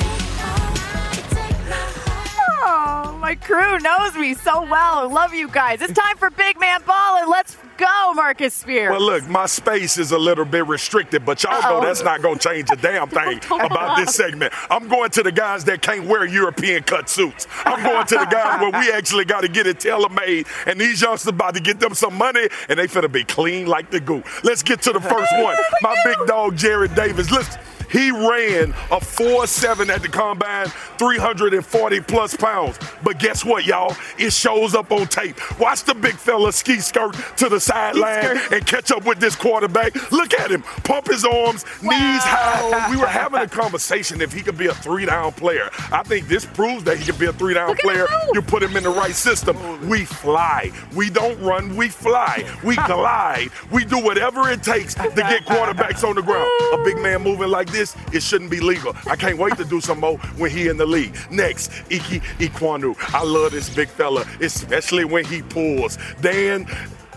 Oh, my crew knows me so well. I love you guys. It's time for Big Man Ballin'. Let's go, Marcus Spears. Well, look, my space is a little bit restricted, but y'all know that's not going to change a damn thing about this segment. I'm going to the guys that can't wear European cut suits. I'm going to the guys where we actually got to get it tailor-made, and these youngsters about to get them some money, and they finna be clean like the goo. Let's get to the first one. My big dog, Jared Davis. Listen. He ran a 4.7 at the combine, 340-plus pounds. But guess what, y'all? It shows up on tape. Watch the big fella ski skirt to the sideline and catch up with this quarterback. Look at him. Pump his arms, knees high. We were having a conversation if he could be a three-down player. I think this proves that he can be a three-down player. You put him in the right system. We fly. We don't run. We fly. We glide. We do whatever it takes to get quarterbacks on the ground. A big man moving like this, it shouldn't be legal. I can't wait to do some more when he in the league. Next, Ike Ekwonu. I love this big fella, especially when he pulls. Dan,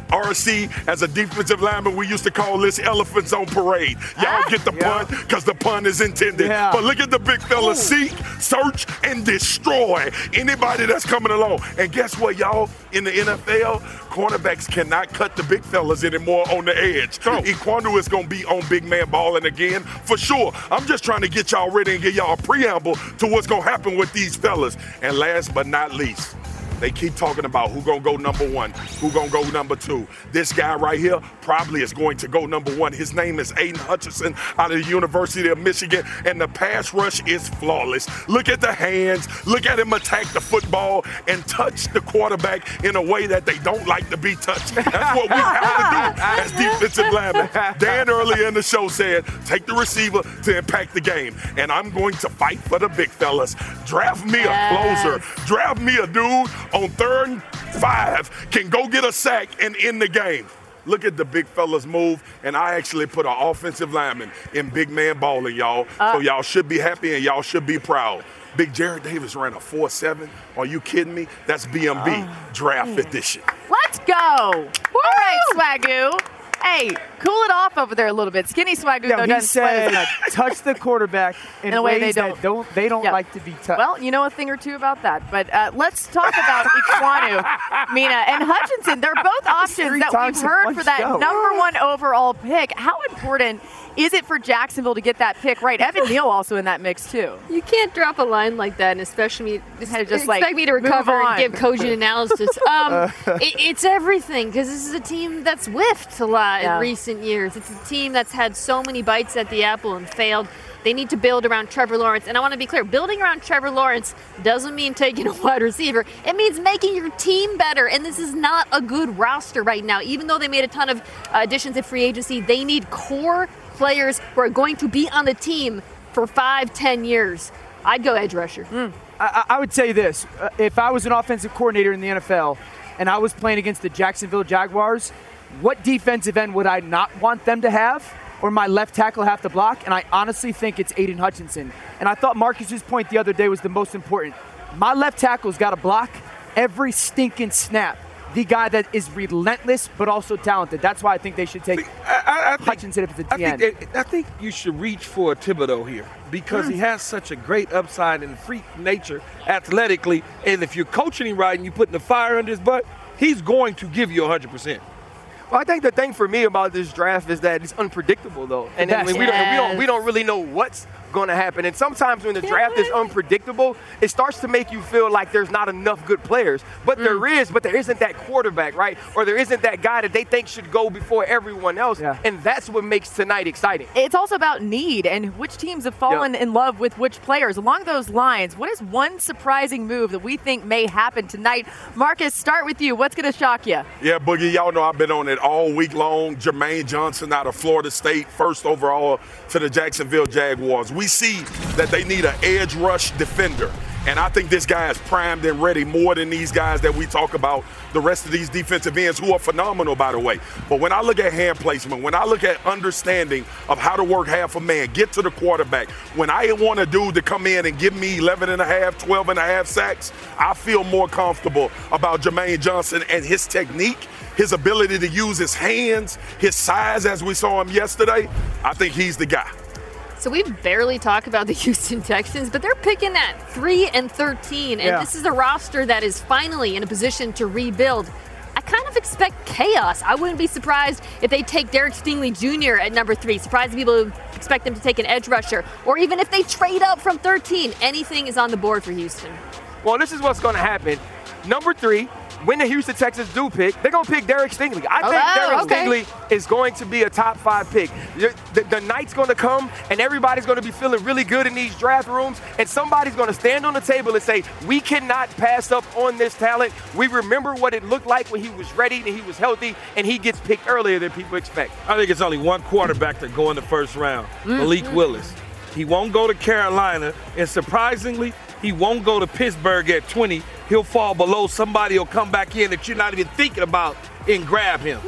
RC, as a defensive lineman, we used to call this elephants on parade. Y'all get the pun because the pun is intended. Yeah. But look at the big fella. Seek, search, and destroy anybody that's coming along. And guess what, y'all? In the NFL, cornerbacks cannot cut the big fellas anymore on the edge. Equanu is going to be on big man balling again for sure. I'm just trying to get y'all ready and give y'all a preamble to what's going to happen with these fellas. And last but not least, they keep talking about who gonna go number one, who gonna go number two. This guy right here probably is going to go number one. His name is Aiden Hutchinson out of the University of Michigan, and the pass rush is flawless. Look at the hands. Look at him attack the football and touch the quarterback in a way that they don't like to be touched. That's what we have to do as defensive linemen. Dan earlier in the show said, take the receiver to impact the game, and I'm going to fight for the big fellas. Draft me a closer. Draft me a dude on 3rd and 5 can go get a sack and end the game. Look at the big fellas move, and I actually put an offensive lineman in big man balling, y'all. So y'all should be happy and y'all should be proud. Big Jared Davis ran a 4.7. Are you kidding me? That's BMB draft edition. Let's go. All right, Swagoo. Hey, cool it off over there a little bit. Skinny Swagoo, though, doesn't sweat as much. Touch the quarterback in a way ways they they don't like to be touched. Well, you know a thing or two about that. But let's talk about Equanu, Mina, and Hutchinson. They're both options that we've heard for that number 1 overall pick. How important is it for Jacksonville to get that pick right? Evan Neal also in that mix, too. You can't drop a line like that, and especially expect me to recover and give cogent analysis. It's everything, because this is a team that's whiffed a lot in recent years. It's a team that's had so many bites at the apple and failed. They need to build around Trevor Lawrence. And I want to be clear, building around Trevor Lawrence doesn't mean taking a wide receiver. It means making your team better. And this is not a good roster right now. Even though they made a ton of additions at free agency, they need core players who are going to be on the team for 5-10 years. I'd go edge rusher. I would say this. If I was an offensive coordinator in the NFL and I was playing against the Jacksonville Jaguars, what defensive end would I not want them to have? Or my left tackle have to block? And I honestly think it's Aiden Hutchinson. And I thought Marcus's point the other day was the most important. My left tackle's got to block every stinking snap. The guy that is relentless but also talented. That's why I think they should take Hutchinson if it's at the end. I think you should reach for a Thibodeau here because he has such a great upside and freak nature athletically. And if you're coaching him right and you're putting the fire under his butt, he's going to give you 100%. Well, I think the thing for me about this draft is that it's unpredictable, though. And we don't really know what's going to happen. And sometimes when the draft is unpredictable, it starts to make you feel like there's not enough good players. But there isn't that quarterback, right? Or there isn't that guy that they think should go before everyone else. Yeah. And that's what makes tonight exciting. It's also about need and which teams have fallen in love with which players. Along those lines, what is one surprising move that we think may happen tonight? Marcus, start with you. What's going to shock you? Yeah, Boogie, y'all know I've been on it all week long. Jermaine Johnson out of Florida State, first overall to the Jacksonville Jaguars. We see that they need an edge rush defender. And I think this guy is primed and ready more than these guys that we talk about, the rest of these defensive ends who are phenomenal, by the way. But when I look at hand placement, when I look at understanding of how to work half a man, get to the quarterback, when I want a dude to come in and give me 11 and a half, 12 and a half sacks, I feel more comfortable about Jermaine Johnson and his technique, his ability to use his hands, his size as we saw him yesterday. I think he's the guy. So we barely talk about the Houston Texans, but they're picking at 3 and 13, and this is a roster that is finally in a position to rebuild. I kind of expect chaos. I wouldn't be surprised if they take Derek Stingley Jr. at number 3. Surprised people who expect them to take an edge rusher, or even if they trade up from 13. Anything is on the board for Houston. Well, this is what's going to happen. Number 3. When the Houston Texans do pick, they're going to pick Derek Stingley. I think Derek Stingley is going to be a top 5 pick. The night's going to come, and everybody's going to be feeling really good in these draft rooms, and somebody's going to stand on the table and say, we cannot pass up on this talent. We remember what it looked like when he was ready and he was healthy, and he gets picked earlier than people expect. I think it's only one quarterback to go in the first round, Malik Willis. He won't go to Carolina, and surprisingly, he won't go to Pittsburgh at 20. He'll fall below. Somebody will come back in that you're not even thinking about and grab him.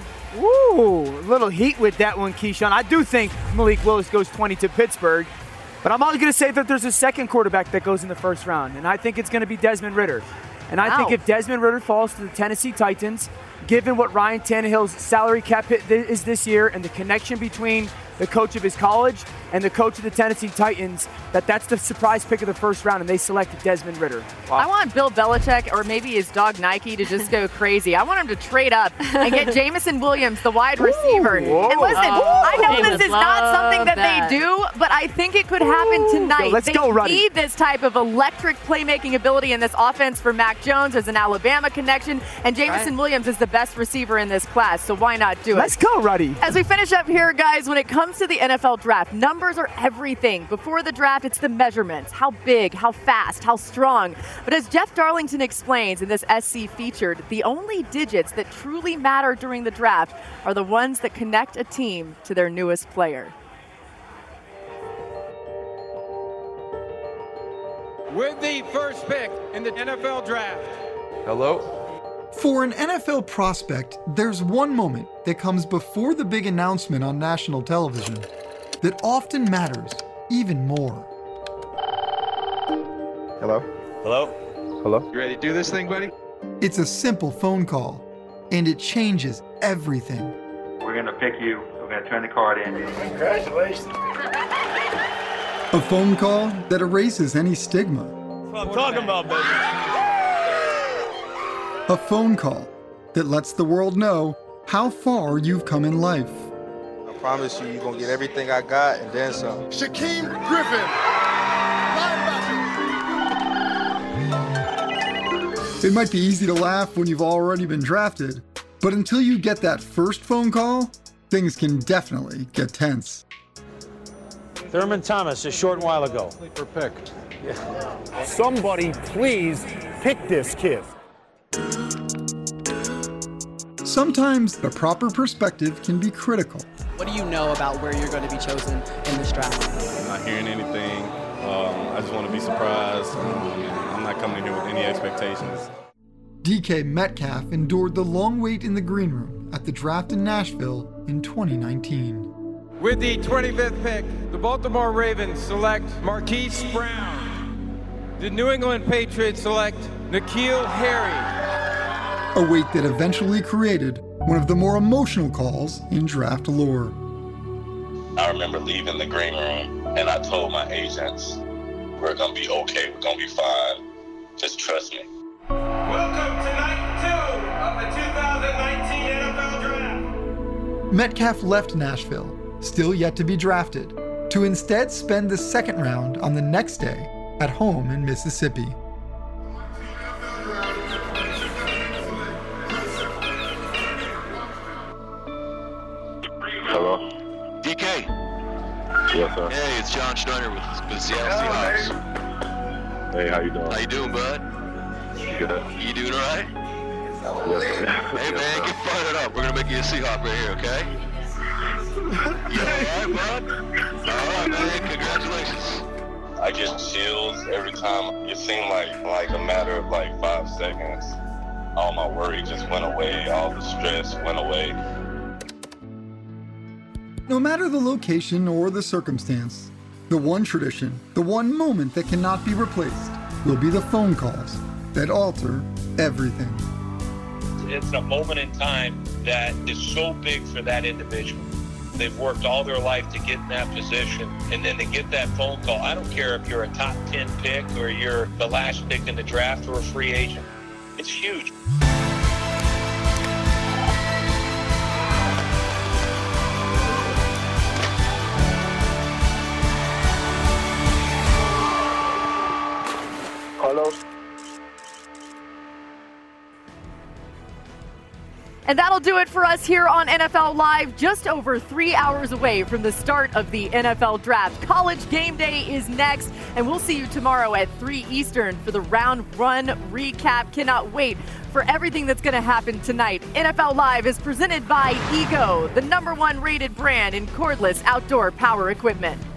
Ooh, a little heat with that one, Keyshawn. I do think Malik Willis goes 20 to Pittsburgh, but I'm only going to say that there's a second quarterback that goes in the first round, and I think it's going to be Desmond Ridder. And I think if Desmond Ridder falls to the Tennessee Titans, given what Ryan Tannehill's salary cap hit is this year and the connection between the coach of his college and the coach of the Tennessee Titans, that's the surprise pick of the first round, and they selected Desmond Ridder. Wow. I want Bill Belichick or maybe his dog Nike to just go crazy. I want him to trade up and get Jamison Williams, the wide receiver. And listen, I know this is not something that they do, but I think it could happen tonight. Let's go, Ruddy. They need this type of electric playmaking ability in this offense for Mac Jones. There's an Alabama connection, and Jamison Williams is the best receiver in this class, so why not do it? Let's go, Ruddy. As we finish up here, guys, when it comes to the NFL draft, numbers are everything. Before the draft, it's the measurements. How big, how fast, how strong. But as Jeff Darlington explains in this SC featured, the only digits that truly matter during the draft are the ones that connect a team to their newest player. With the first pick in the NFL draft. Hello? For an NFL prospect, there's one moment that comes before the big announcement on national television that often matters even more. Hello? Hello? Hello? You ready to do this thing, buddy? It's a simple phone call, and it changes everything. We're going to pick you. We're going to turn the card in. Congratulations. A phone call that erases any stigma. That's what I'm talking about, baby. A phone call that lets the world know how far you've come in life. I promise you're going to get everything I got and then some. Shaquem Griffin, linebacker. It might be easy to laugh when you've already been drafted, but until you get that first phone call, things can definitely get tense. Thurman Thomas a short while ago. For pick. Yeah. Somebody please pick this kid. Sometimes the proper perspective can be critical. What do you know about where you're going to be chosen in this draft? I'm not hearing anything. I just want to be surprised. I'm not coming in here with any expectations. DK Metcalf endured the long wait in the green room at the draft in Nashville in 2019. With the 25th pick, the Baltimore Ravens select Marquise Brown. The New England Patriots select N'Keal Harry. A wait that eventually created one of the more emotional calls in draft lore. I remember leaving the green room and I told my agents, we're going to be okay, we're going to be fine. Just trust me. Welcome to night 2 of the 2019 NFL Draft. Metcalf left Nashville, still yet to be drafted, to instead spend the second round on the next day at home in Mississippi. Hello? DK. Yes, sir. Hey, it's John Schneider with Seattle Seahawks. Hey, how you doing? How you doing, bud? Good. You doing all right? Yes, sir. Hey, man, get fired up. We're going to make you a Seahawk right here, okay? You all right, bud? All right, man. Congratulations. I get chills every time. It seemed like a matter of 5 seconds. All my worry just went away. All the stress went away. No matter the location or the circumstance, the one tradition, the one moment that cannot be replaced will be the phone calls that alter everything. It's a moment in time that is so big for that individual. They've worked all their life to get in that position, and then to get that phone call. I don't care if you're a top 10 pick or you're the last pick in the draft or a free agent. It's huge. Hello? And that'll do it for us here on NFL Live, just over 3 hours away from the start of the NFL Draft. College Game Day is next, and we'll see you tomorrow at 3 Eastern for the Round 1 recap. Cannot wait for everything that's going to happen tonight. NFL Live is presented by Ego, the #1 rated brand in cordless outdoor power equipment.